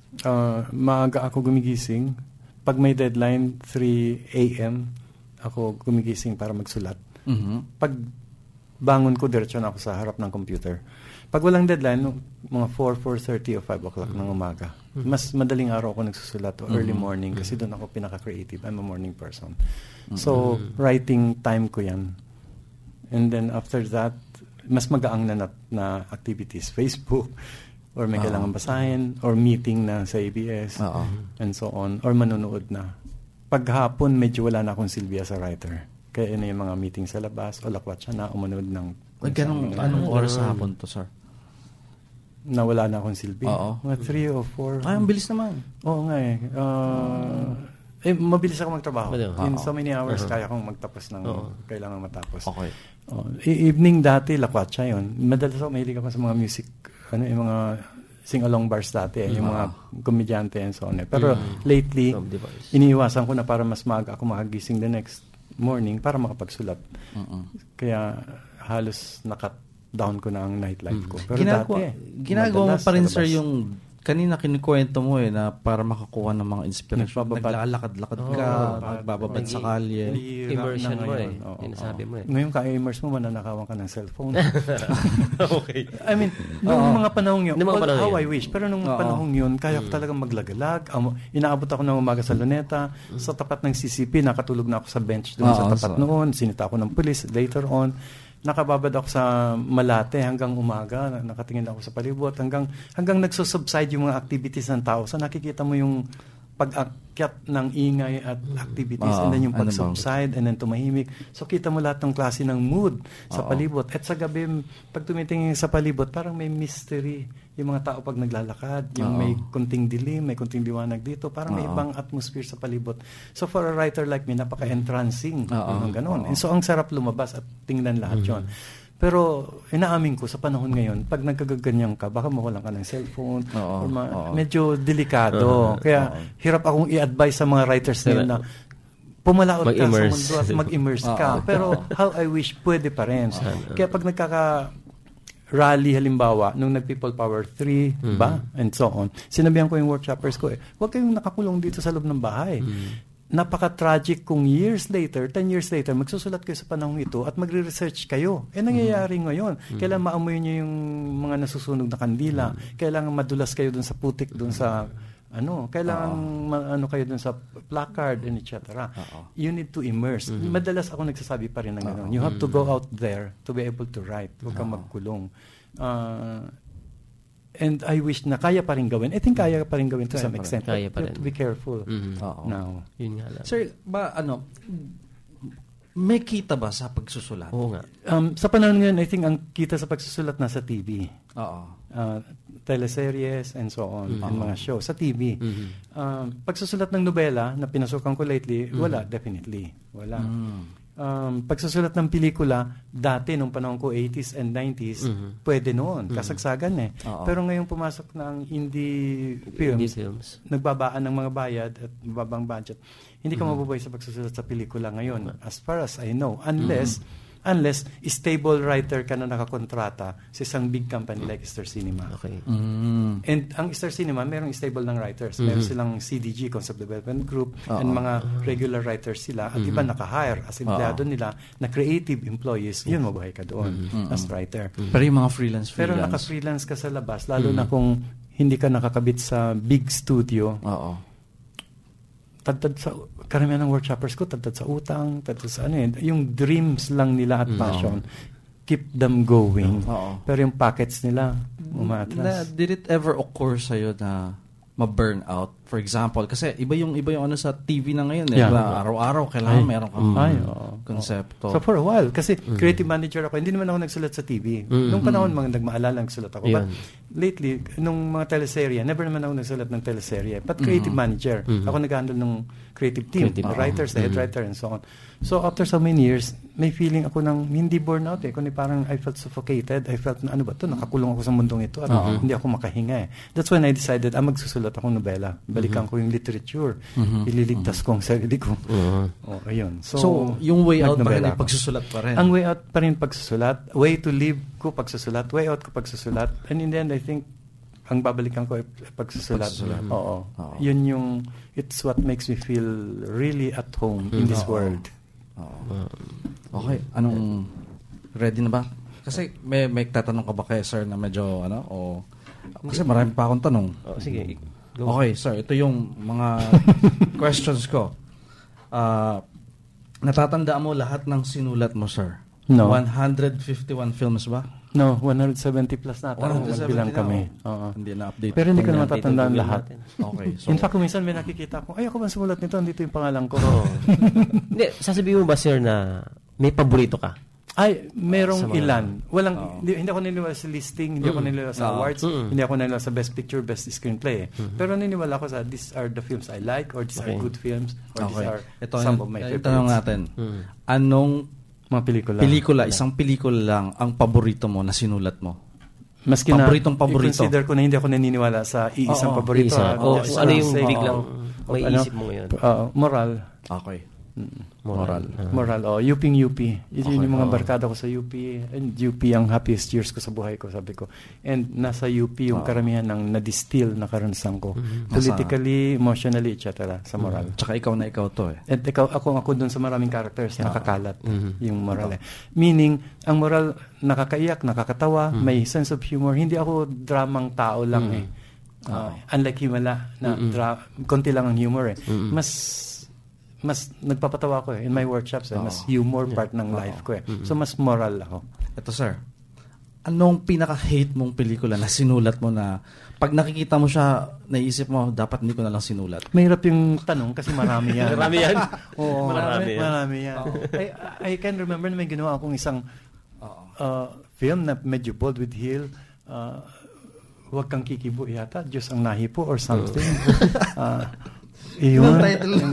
Maaga ako gumigising. Pag may deadline, 3 a.m. ako gumigising para magsulat. Pag bangon ko, diretso na ako sa harap ng computer. Pag walang deadline, mga 4, 4:30 o 5 o'clock ng umaga. Mas madaling araw ako nagsusulat o early morning kasi doon ako pinaka-creative. I'm a morning person. So, writing time ko yan. And then after that, mas magaang na activities. Facebook, or may kailangan basahin, or meeting na sa ABS, and so on, or manonood na. Paghapon, medyo wala na akong silbi as a writer. Kaya yun yung mga meeting sa labas, o lakwat siya na, o manood ng... Anong oras sa hapon to, sir? Na wala na akong silbi. Mga 3 o 4. Ay, ang bilis naman. Oo nga eh. Mabilis ako magtrabaho. In so many hours, kaya kong magtapos ng kailangan matapos. Okay. Evening dati, lakwat siya yun. Madalas ako, mahilig ako sa mga music, yung mga sing-along bars dati, yung mga komedyante and so on. Pero lately, iniiwasan ko na para mas maaga ako makagising the next morning para makapagsulat. Kaya halos nakat down ko na ang nightlife ko. Pero ginagawa mo pa rin, sir, yung kanina kinikwento mo na para makakuha ng mga inspirasyon. Naglalakad-lakad ka, nagbababad sa kalye. Immersion mo Sinasabi mo Ngayon ka-immerse mo, mananakawan ka ng cellphone. Okay. I mean, nung mga panahong yun, how I wish, pero nung panahong yun, kaya ko talagang maglagalag. Inaabot ako ng umaga sa Luneta, sa tapat ng CCP, nakatulog na ako sa bench doon sa tapat noon, sinita ako ng pulis later on. Nakababad ako sa Malate hanggang umaga, nakatingin ako sa palibot, hanggang nagsusubside yung mga activities ng tao. So nakikita mo yung pag-akyat ng ingay at activities and then yung pag-subside and then tumahimik. So kita mo lahat ng klase ng mood sa palibot. At sa gabi, pag tumitingin sa palibot, parang may mystery yung mga tao pag naglalakad, yung may kunting dilim, may kunting liwanag dito, parang may ibang atmosphere sa palibot. So for a writer like me, napaka-entrancing yung ganun. And so ang sarap lumabas at tingnan lahat yun. Pero inaamin ko sa panahon ngayon, pag nagkagaganyan ka, baka mawalan ka ng cellphone, medyo delikado. Kaya hirap akong i-advise sa mga writers na pumalaot ka sa mundo at mag-immerse ka. Pero how I wish pwede pa rin. Kaya pag rally halimbawa, nung nag-People Power 3, ba? And so on. Sinabihan ko yung workshoppers ko, huwag kayong nakakulong dito sa loob ng bahay. Napaka-tragic kung years later, 10 years later, magsusulat kayo sa panahong ito at magre-research kayo. Nangyayari ngayon. Kailangan maamoy nyo yung mga nasusunog na kandila. Kailangan madulas kayo dun sa putik, dun sa kailangan kayo dun sa placard and etc. You need to immerse. Madalas ako nagsasabi pa rin ng gano'n. You have to go out there to be able to write. Huwag kang magkulong. And I wish na kaya pa rin gawin. I think kaya pa rin gawin to some extent. Kaya pa rin. To be careful now. Yun nga lang. Sir, may kita ba sa pagsusulat? Oo nga. Sa panahon ngayon, I think ang kita sa pagsusulat nasa TV. Teleseries and so on. And mga show. Sa TV. Pagsusulat ng nobela na pinasukan ko lately, wala. Definitely. Wala. Pagsusulat ng pelikula, dati nung panahon ko 80s and 90s, pwede noon, kasagsagan Pero ngayong pumasok ng indie films, nagbabaan ng mga bayad at mababang budget, hindi ka mabubuhay sa pagsusulat sa pelikula ngayon, as far as I know. Unless Unless, stable writer ka na nakakontrata sa isang big company like Star Cinema. Okay. And ang Star Cinema, merong stable ng writers. Meron silang CDG, Concept Development Group, and mga regular writers sila. At iba naka-hire as empleyado nila na creative employees. Yun, mabuhay ka doon as writer. Pero yung mga freelance. Pero naka-freelance ka sa labas, lalo na kung hindi ka nakakabit sa big studio. Tadtad sa karamihan ng workshoppers ko, tadtad sa utang, tadtad sa yung dreams lang nila at passion, keep them going. Pero yung pockets nila, umatras. Did it ever occur sa'yo na ma-burn out? For example, kasi iba yung ano sa TV na ngayon. Araw-araw, kailangan meron kang konsepto. So for a while, kasi creative manager ako, hindi naman ako nagsulat sa TV. Nung panahon, nagmaalala, nagsulat ako. But lately, nung mga teleserye, never naman ako nagsulat ng teleserye. But creative manager. Ako nag-handle ng creative team, the writers, the head writer, and so on. So after so many years, may feeling ako ng hindi burnout kundi parang I felt suffocated. I felt na ano ba to, nakakulong ako sa mundong ito at hindi ako makahinga. That's when I decided, magsusulat akong nobela. Balikan ko yung literature. Ililigtas ko ang sarili ko. Ayun. So yung way out pa rin ay pagsusulat pa rin? Ang way out pa rin pagsusulat. Way to live ko pagsusulat. Way out ko pagsusulat. And in the end, I think, ang babalikan ko ay pagsusulat. Oo. Yun yung, it's what makes me feel really at home in this world. Okay. Anong, ready na ba? Kasi may tatanong ka ba kay sir na medyo, kasi marami pa akong tanong. Sige. Go. Okay, sir. Ito yung mga questions ko. Natatandaan mo lahat ng sinulat mo, sir? No. 151 films ba? No, 170 plus na. 170 bilang kami. Hindi na-update. Pero hindi ko na matatandaan lahat. Okay. So, in fact, minsan may nakikita ko, ako bang sumulat nito? Andito yung pangalan ko. Hindi, sasabihin mo ba, sir, na may paborito ka? Ay, merong ilan. Hindi ako naniniwala sa listing, hindi ako naniniwala sa awards, hindi ako naniniwala sa best picture, best screenplay. Pero naniniwala ako sa these are the films I like, or these are good films, or these are some of my favorites. Tanong natin, anong mga pelikula, isang pelikula lang ang paborito mo na sinulat mo? Maski paborito. I-consider ko na hindi ako naniniwala sa iisang paborito. Ano yung biglang may isip mo ngayon? Moral. Okay. Moral. Uping UP. Yun yung mga barkada ko sa UP. And UP ang happiest years ko sa buhay ko, sabi ko. And nasa UP yung karamihan ng na-distill na karanasan ko. Politically, emotionally, etc. sa moral. Tsaka ikaw na ikaw to At ako dun sa maraming characters, nakakalat yung moral. Meaning, ang moral, nakakaiyak, nakakatawa, may sense of humor. Hindi ako dramang tao lang Unlike Himala, na konti lang ang humor mas nagpapatawa ko in my workshops mas humor part ng life ko So mas moral ako. Ito sir, anong pinaka-hate mong pelikula na sinulat mo na pag nakikita mo siya, naisip mo dapat hindi ko na lang sinulat? Mahirap yung tanong kasi marami yan. Marami yan? Oo, marami yan. I can remember na may ginawa akong isang film na medyo bold with heel. Huwag kang kikibo yata, Diyos ang nahipo or something. Yun.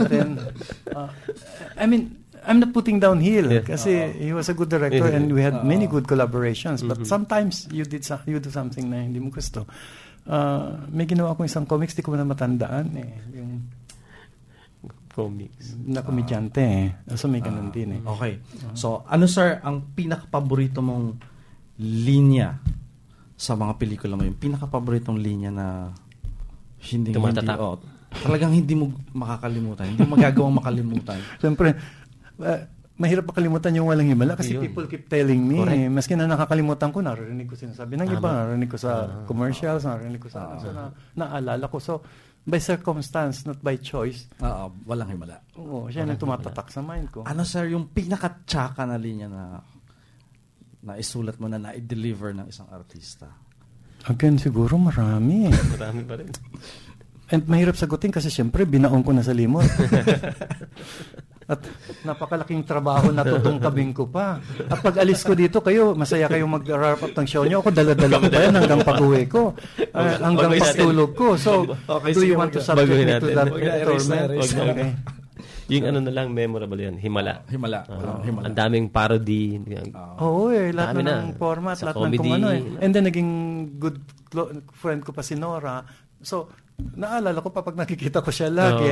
I mean, I'm not putting down Hill kasi he was a good director and we had many good collaborations. But sometimes you do something na hindi mo gusto. May ginawa akong isang comics, di ko na matandaan yung comics na komedyante So may ganun din Okay. So, ano sir ang pinaka-paborito mong linya sa mga pelikula mo? Yung pinaka-paboritong linya na hindi talagang hindi mo makakalimutan. Hindi mo magagawang makalimutan. Siyempre, mahirap makalimutan yung walang himala kasi people keep telling me. Maski na nakakalimutan ko, naririnig ko sinasabi ng iba, naririnig ko sa commercials, naririnig ko sa naalala ko. So, by circumstance, not by choice. Walang himala. Oo, siya nang tumatatak sa mind ko. Ano sir, yung pinaka-tsaka na linya na isulat mo na i-deliver ng isang artista? Again, siguro marami. Marami pa rin. And mahirap sagutin kasi siyempre binaon ko na sa limot. At napakalaking trabaho na tutungkabing ko pa. At pag alis ko dito, masaya kayo mag-wrap up ng show nyo. Ako dala-dala ko pa yan hanggang pag-uwi ko. Hanggang pagtulog ko. So, do you want to subject me to that torment? Okay. Yung ano na lang, memorable yan. Himala. Himala. Ang daming parody. Oo lahat na ng format, lahat ng kung ano And then naging good friend ko pa si Nora. So, naalala ko pa pag nakikita ko siya lagi.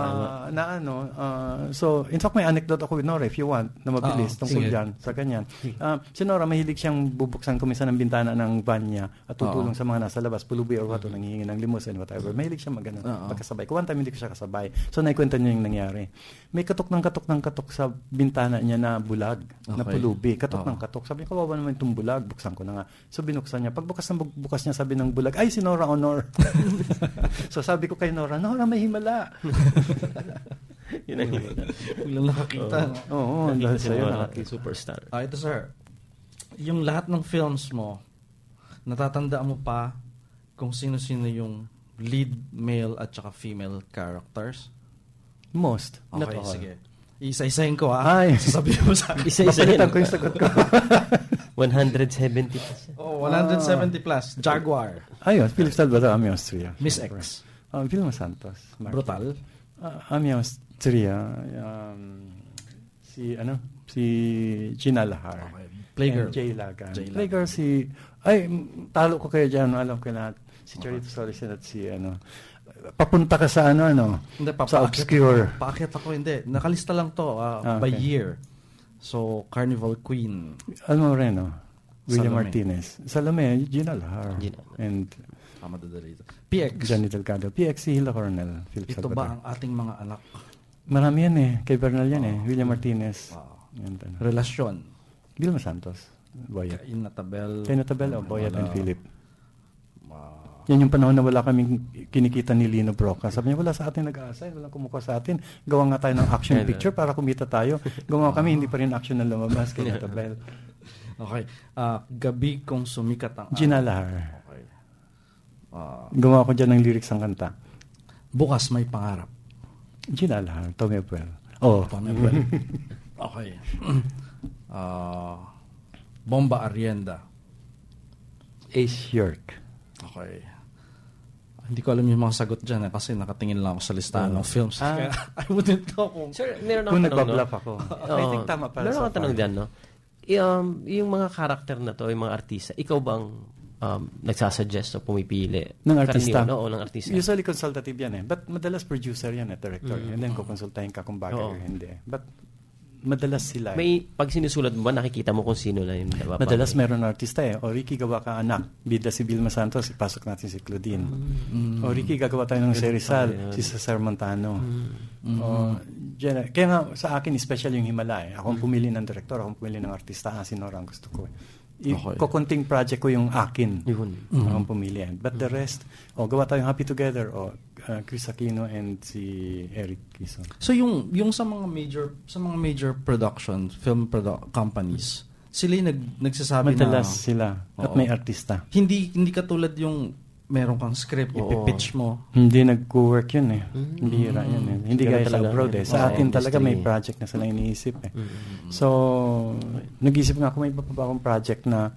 So, in fact, may anecdote ako with Nora if you want, na mabilis tungkol dyan, sa ganyan. Si Nora, mahilig siyang bubuksan kuminsan ng bintana ng van niya at tutulong sa mga nasa labas, pulubi or wato, nanghihingi ng limos and whatever. Mahilig siya magkasabay. One time, hindi ko siya kasabay. So, naikwenta niya yung nangyari. May katok sa bintana niya na bulag, na pulubi. Katok ng katok. Sabi niya, kawawa naman itong bulag. Buksan ko na nga. So, binuksan niya. Pagbukas niya, sabi ng bulag, ay, si Nora Honor. So, sabi ko kay Nora, may himala. Yun ang himala. Biglang nakakita. Oo, dahil sa'yo nakakita. Superstar. Ito, sir. Yung lahat ng films mo, natatandaan mo pa kung sino-sino yung lead male at saka female characters? Most. Okay, sige. Isa-isahin ko, sasabihin mo sa akin. Isa-isahin ko yung sagot ko. 170 plus. 170 plus. Jaguar. Ayun, Philip Salvador, Ami Austria. Miss X. Vilma Santos. Brutal. Ami Austria. Si Gina Lahar. Okay. Playgirl. Jay Lagan. Playgirl talo ko kayo dyan. Alam ko lahat. Si Charito Solicen at si papunta ka sa Hindi, sa obscure. Paakyat ako, hindi. Nakalista lang to by year. So, Carnival Queen. Alma Moreno. William Martinez. Salome. Gina Lahar. And madadali ito. PX. Johnny Delgado. PX si Hila Coronel. Philip Ito Salvador. ba ang ating mga anak? Marami yan Kay Bernal yan William Martinez. Relasyon. Vilma Santos. Boyet. Kay Natabel. Boyet and Philip. Yan yung panahon na wala kaming kinikita ni Lino Broca. Sabi niya, wala sa atin nag-a-assign, walang kumukuha sa atin. Gawa nga tayo ng action picture para kumita tayo. Gawa kami, hindi pa rin action na lumabas kay Natabel. Okay. Gabi kong sumikat ang Gina Lahar. Okay. Gawa ko dyan ng lyrics ng kanta. Bukas may pangarap. Gina Lahar. Tommy Abuel. Tommy Abuel. Okay. Bomba Arienda. Ace York. Okay. Hindi ko alam yung mga sagot dyan kasi nakatingin lang ako sa listahan ng films. Kaya I wouldn't know kung... Sir, meron kung akong tanong, nagbablap ako. I think tama pala. Meron akong tanong dyan, no? Yung mga karakter na to, yung mga artista, ikaw bang nagsasuggest o pumipili? Ng artista? Oo, ng artista. Usually consultative yan But madalas producer yan director. And then kukonsultahin ka kung bagay o hindi. But madalas sila. Pag sinusulat mo ba, nakikita mo kung sino na yun? Madalas meron artista O Ricky, gawa ka anak. Bida si Vilma Santos, ipasok natin si Claudine. O Ricky, gagawa tayo ng si Rizal, si Cesar Montano. Kaya nga sa akin, special yung Himala Ako ang pumili ng director, ako ang pumili ng artista. Si Nora ang gusto ko Kukunting project ko yung akin. Ako ang pumili But the rest, gawa tayong Happy Together Chris Aquino and si Eric Quezon. So yung sa mga major production film companies, sila yung nagsasabi madalas sila at may artista. Hindi katulad yung meron kang script, ipipitch mo. Hindi nag-work yun Bihira yun Hindi gaya sa abroad Sa atin talaga may project na sila iniisip So, nag-isip nga ako may iba pa akong project na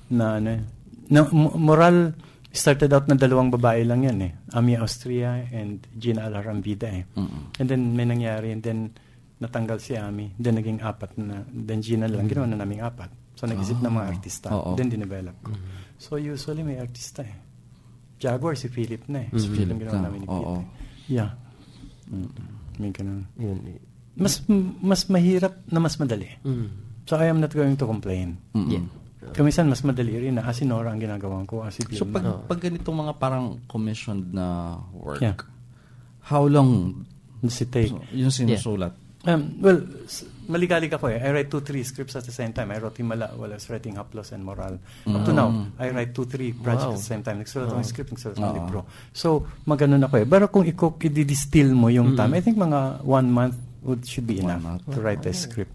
moral started out na 2 babae lang yan Ami Austria and Gina Alarambida And then may nangyari and then natanggal si Ami. Then naging 4 na. Then Gina lang. Ginawa na namin 4. So nag-isip ng mga artista. Then dinevelop ko. So usually may artista Jaguar si Philip na Si Philip ginawa namin ni Philip. Yeah. May ganun. Mas mahirap na mas madali. So I am not going to complain. Kamisan mas madali rin na si Nora ang ginagawa ko. So pag ganitong mga parang commissioned na work, how long does it take? Yung sinusulat? Well, maligalig ako I write 2-3 scripts at the same time. I wrote Himala while I was writing Haplos and Moral. Up to now, I write 2-3 projects at the same time. Nagsulat akong script, nagsulat akong libro. So, maganon ako Pero kung i-distill mo yung time, I think mga 1 month should be enough to write a script.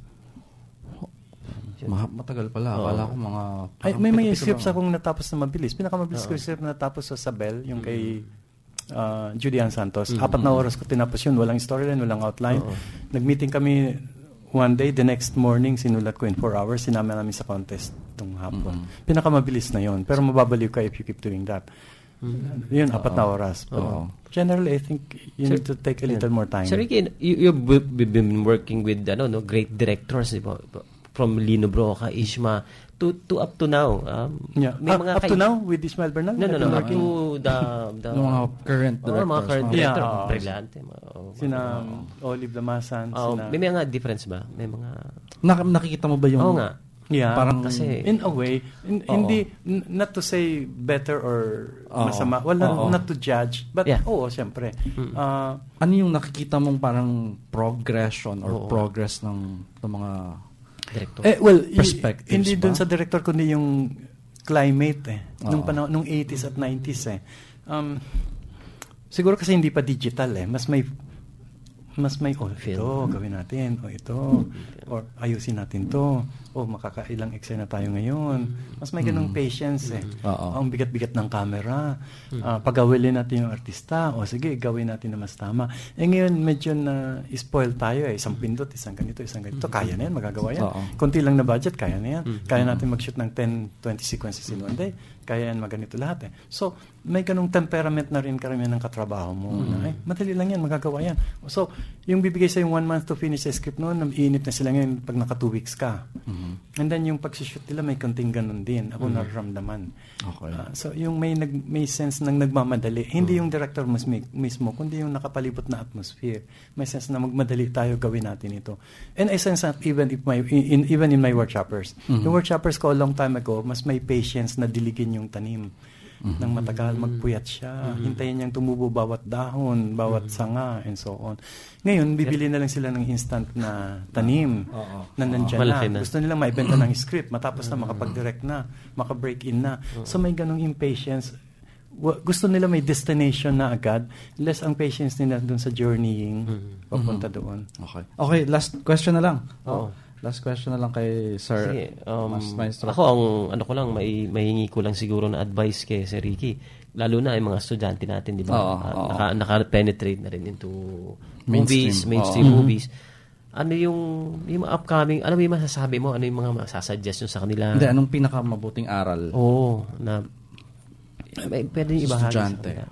Matagal pala. Akala ko mga... may scripts akong natapos na mabilis. Pinakamabilis ko yung script na natapos sa Sabel, yung kay Judy Ann Santos. 4 na oras ko tinapos yun. Walang storyline, walang outline. Nag-meeting kami one day, the next morning, sinulat ko in 4 hours. Sinama namin sa contest itong hapon. Pinakamabilis na yun. Pero mababaliw ka if you keep doing that. Yun, 4 na oras. Generally, I think you need to take a little more time. Sir Ricky, you've been working with great directors, from Lino Broca, Ishma, to up to now. May mga up to now with Ismael Bernal? No. Up to the mga current directors. Mga current director. Brillante. Sina Olive Damasan. May mga difference ba? May mga... Nakikita mo ba yung... Oo nga. Yeah, parang kasi in a way, hindi not to say better or masama, not to judge, but syempre. Ano yung nakikita mong parang progression or progress ng mga director? Perspectives hindi dun sa director kundi yung climate nung panahon nung 80s at 90s siguro kasi hindi pa digital mas may ito, gawin natin, ito, or ayusin natin to, makakailang eksena tayo ngayon. Mas may ganung patience ang bigat-bigat ng camera. Pagawilin natin yung artista, sige, gawin natin na mas tama. Ngayon, medyo na spoil tayo isang pindot, isang ganito. Kaya na yan, magagawa yan. Kunti lang na budget, kaya na yan. Kaya natin mag-shoot ng 10-20 sequences in one day. Kaya yan, maganito lahat So, may ganung temperament na rin karamihan ng katrabaho mo. Madali lang yan, magagawa yan. So, yung bibigay sa yung 1 month to finish a script noon, iinit na sila ngayon pag naka 2 weeks ka. And then yung pag-shoot nila, may konting ganun din. Ako nararamdaman. Okay. So, yung may sense ng nagmamadali. Hindi yung director mismo, kundi yung nakapalibot na atmosphere. May sense na magmadali tayo, gawin natin ito. And I sense that even in my workshoppers. Yung workshoppers ko a long time ago, mas may patience na diligin yung tanim. Nang matagal, magpuyat siya. Hintayin niyang tumubo bawat dahon, bawat sanga, and so on. Ngayon, bibili na lang sila ng instant na tanim na nandyan na. Gusto nilang maibenta ng script, matapos na makapag-direct na, makabreak in na. So may ganong impatience. Gusto nila may destination na agad, less ang patience nila dun sa journeying papunta doon. Okay, last question na lang. Last question na lang kay Sir. Sige, ako ang ko lang, mahingi ko lang siguro na advice kay Sir Ricky. Lalo na yung mga estudyante natin, di ba? Naka-penetrate na rin into mainstream movies. Ano yung upcoming, ano yung masasabi mo? Ano yung mga masasuggest nyo sa kanila? Hindi, anong pinakamabuting aral? Na pwede yung ibahagi sa kanila.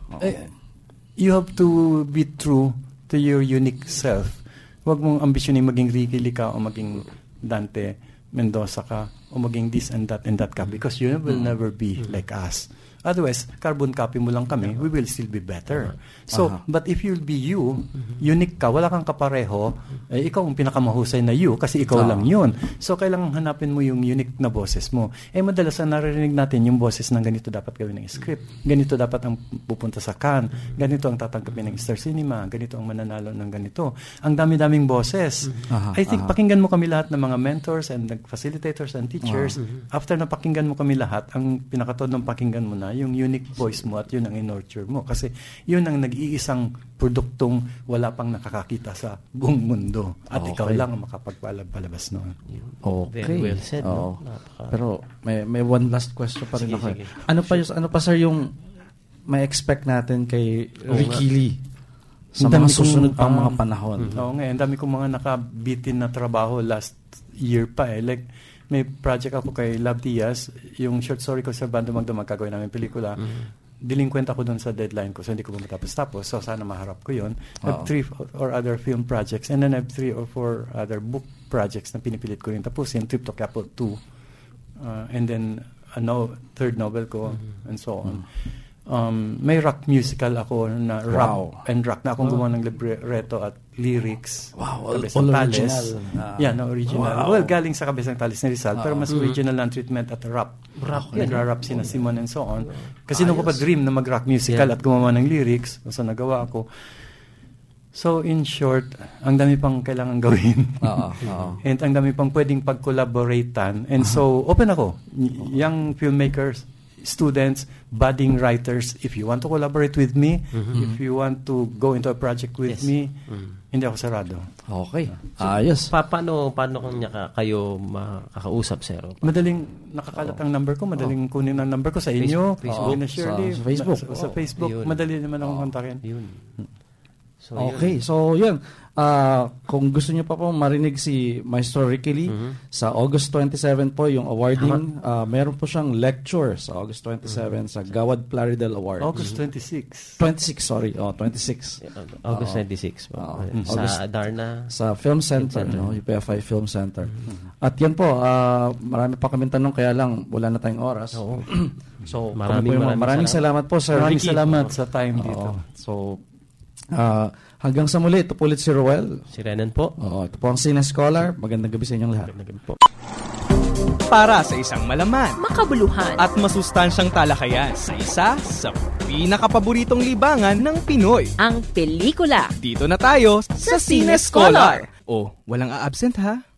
You have to be true to your unique self. Huwag mong ambisyonin maging Ricky ka o maging Dante Mendoza ka o maging this and that ka because you will never be like us. Otherwise, carbon copy mo lang kami, we will still be better. So, but if you'll be you, unique ka, wala kang kapareho, ikaw ang pinakamahusay na you kasi ikaw lang yun. So, kailangan hanapin mo yung unique na boses mo. Madalas ang naririnig natin yung boses ng ganito dapat gawin ng script, ganito dapat ang pupunta sa Cannes, ganito ang tatanggapin ng Star Cinema, ganito ang mananalo ng ganito. Ang dami-daming boses. I think pakinggan mo kami lahat ng mga mentors and facilitators and teachers. After na pakinggan mo kami lahat, ang pinakatod ng pakinggan mo na yung unique voice mo at yun ang in-nurture mo. Kasi yun ang nag-iisang produktong wala pang nakakakita sa buong mundo. At ikaw lang ang makapagpalabas noon. Okay. Very well said. Pero may one last question pa rin ako. Ano pa sir yung may expect natin kay Ricky Lee sa mga susunod pang mga panahon? Oo nga, ang dami kong mga nakabitin na trabaho last year pa Like, may project ako kay Love Diaz, yung short story ko sa Bando Magdamag, gagawin namin pelikula. Delinquent ako doon sa deadline ko, so hindi ko matapos-tapos. So, sana maharap ko yun. I have 3 or other film projects, and then I have 3 or 4 other book projects na pinipilit ko rin tapusin. Trip to Quiapo 2. And then, third novel ko, and so on. May rock musical ako na rap and rock na akong gumawa ng libreto at lyrics. All original. Original. Well, galing sa Kabisang Talis ni Rizal, pero mas original ang treatment at rap. Nagra-rap sina Simon and so on. Kasi nung ko pa dream na mag-rock musical at gumawa ng lyrics, so nagawa ako. So, in short, ang dami pang kailangan gawin. And ang dami pang pwedeng pag-collaboratean. And so, open ako. Young filmmakers, students, budding writers, if you want to collaborate with me, if you want to go into a project with me, hindi ako sarado. Okay. Ayos. Paano kayo makakausap, sir? Madaling nakakalat ang number ko, madaling kunin ang number ko sa inyo, Facebook, Shirley, sa Facebook. Sa Facebook, madali naman akong kontakin. So, okay, so yun. Kung gusto niyo pa po marinig si Maestro Ricky Lee, sa August 27 po yung awarding, meron po siyang lecture sa August 27 sa Gawad Plaridel Award. August 26. 26, sorry. 26. August 26 po. Sa Darna. Sa Film Center, no? UPFI Film Center. At yan po, marami pa kami tanong, kaya lang wala na tayong oras. So, maraming salamat po, Sir Ricky. Maraming salamat sa time dito. So, hanggang sa muli, ito po ulit si Roel. Si Renan po. Ito po ang Cine Scholar. Magandang gabi sa inyong lahat. Magandang gabi po. Para sa isang malaman, makabuluhan, at masustansyang talakayan sa isa sa pinakapaboritong libangan ng Pinoy. Ang pelikula. Dito na tayo sa Cine Scholar. Walang a-absent ha?